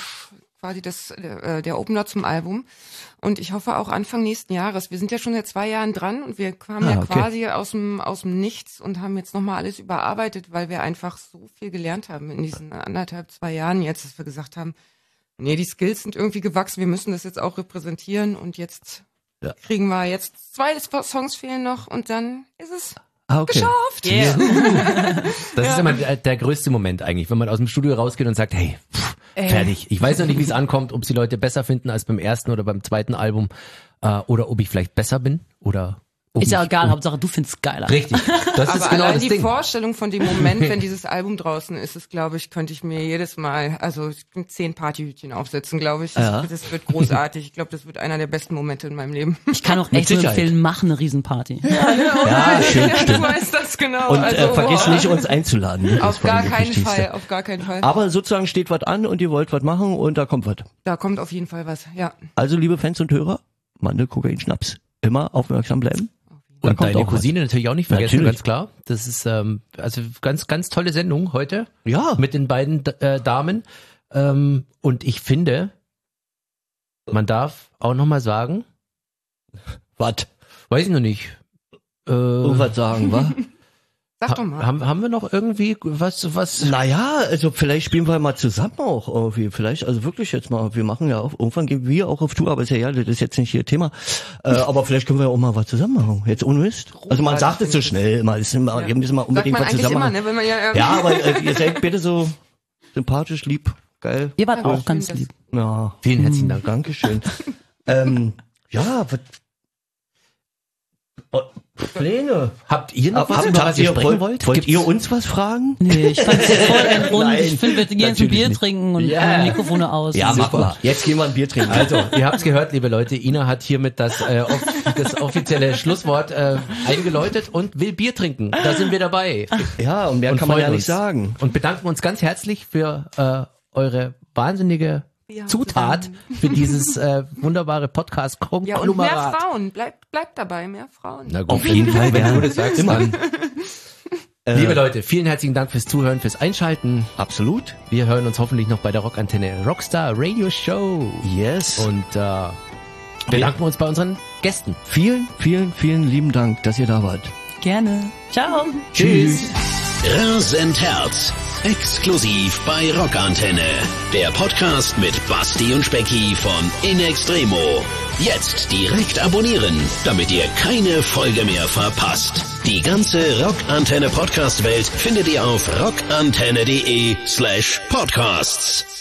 Opener zum Album. Und ich hoffe auch Anfang nächsten Jahres. Wir sind ja schon seit 2 Jahren dran und wir kamen quasi aus dem Nichts und haben jetzt nochmal alles überarbeitet, weil wir einfach so viel gelernt haben in diesen 1,5, 2 Jahren jetzt, dass wir gesagt haben, nee, die Skills sind irgendwie gewachsen, wir müssen das jetzt auch repräsentieren und jetzt kriegen wir jetzt 2 Songs fehlen noch und dann ist es geschafft. Yeah. Das ist immer der größte Moment eigentlich, wenn man aus dem Studio rausgeht und sagt, hey, fertig. Ich weiß noch nicht, wie es ankommt, ob es die Leute besser finden als beim ersten oder beim zweiten Album oder ob ich vielleicht besser bin oder Ist ja egal, Hauptsache du findest geiler. Richtig, das Aber ist genau allein das die Ding. Vorstellung von dem Moment, wenn dieses Album draußen ist, glaube ich, könnte ich mir jedes Mal, 10 Partyhütchen aufsetzen, glaube ich. Das wird großartig. Ich glaube, das wird einer der besten Momente in meinem Leben. Ich kann auch echt nur Sicherheit. empfehlen, mach eine Riesenparty. Ja, schön, Du stimmt. weißt das genau. Und vergiss nicht, uns einzuladen. Das Auf war gar das keinen Wichtigste. Fall, auf gar keinen Fall. Aber sozusagen steht was an und ihr wollt was machen und da kommt was. Da kommt auf jeden Fall was, ja. Also, liebe Fans und Hörer, Mandel, Kokain, Schnaps. Immer aufmerksam bleiben. Da Und kommt deine auch was. Cousine natürlich auch nicht vergessen, Natürlich. ganz klar. Das ist also ganz, ganz tolle Sendung heute Ja. mit den beiden Damen. Und ich finde, man darf auch nochmal sagen, Was? weiß ich noch nicht. Irgendwas sagen, wa? Sag doch mal. Haben wir noch irgendwie was? Naja, also vielleicht spielen wir mal zusammen auch irgendwie. Vielleicht, also wirklich jetzt mal, wir machen ja auch, irgendwann gehen wir auch auf Tour, aber ist ja, das ist jetzt nicht hier Thema. Aber vielleicht können wir ja auch mal was zusammen machen. Jetzt ohne Mist. Also man sagt es so schnell immer, ist immer, wir müssen mal Sagt unbedingt man was eigentlich zusammen immer, machen. ne? Wenn man ja, Ja, aber ihr seid bitte so sympathisch, lieb, geil. Ihr wart auch schön, ganz dass- lieb. Ja, Vielen herzlichen Dank. Dankeschön. Ja, was? Pläne. Habt ihr noch was, über was ihr sprechen wollt? Wollt Gibt's- ihr uns was fragen? Nee, ich fand's voll entrund. Nein, Ich finde, wir gehen jetzt ein natürlich Bier nicht. trinken und Ja. Mikrofone aus. Ja, Super. mach mal. Jetzt gehen wir ein Bier trinken. Also, ihr habt's gehört, liebe Leute, Ina hat hiermit das offizielle Schlusswort eingeläutet und will Bier trinken. Da sind wir dabei. Ja, und mehr Und kann man freuen ja nicht uns. sagen. Und bedanken uns ganz herzlich für eure wahnsinnige Ja, Zutat für dieses wunderbare Ja, und mehr Podcast-Konglomerat. Frauen. Bleibt dabei, mehr Frauen. Na gut, Auf jeden Fall, wenn ja. du das sagst, Immer. dann. Liebe Leute, vielen herzlichen Dank fürs Zuhören, fürs Einschalten. Absolut. Wir hören uns hoffentlich noch bei der Rockantenne Rockstar Radio Show. Yes. Und bedanken uns bei unseren Gästen. Vielen, vielen, vielen lieben Dank, dass ihr da wart. Gerne. Ciao. Tschüss. Rasenherz. Exklusiv bei Rockantenne. Der Podcast mit Basti und Specki von In Extremo. Jetzt direkt abonnieren, damit ihr keine Folge mehr verpasst. Die ganze Rockantenne Podcast-Welt findet ihr auf rockantenne.de/podcasts.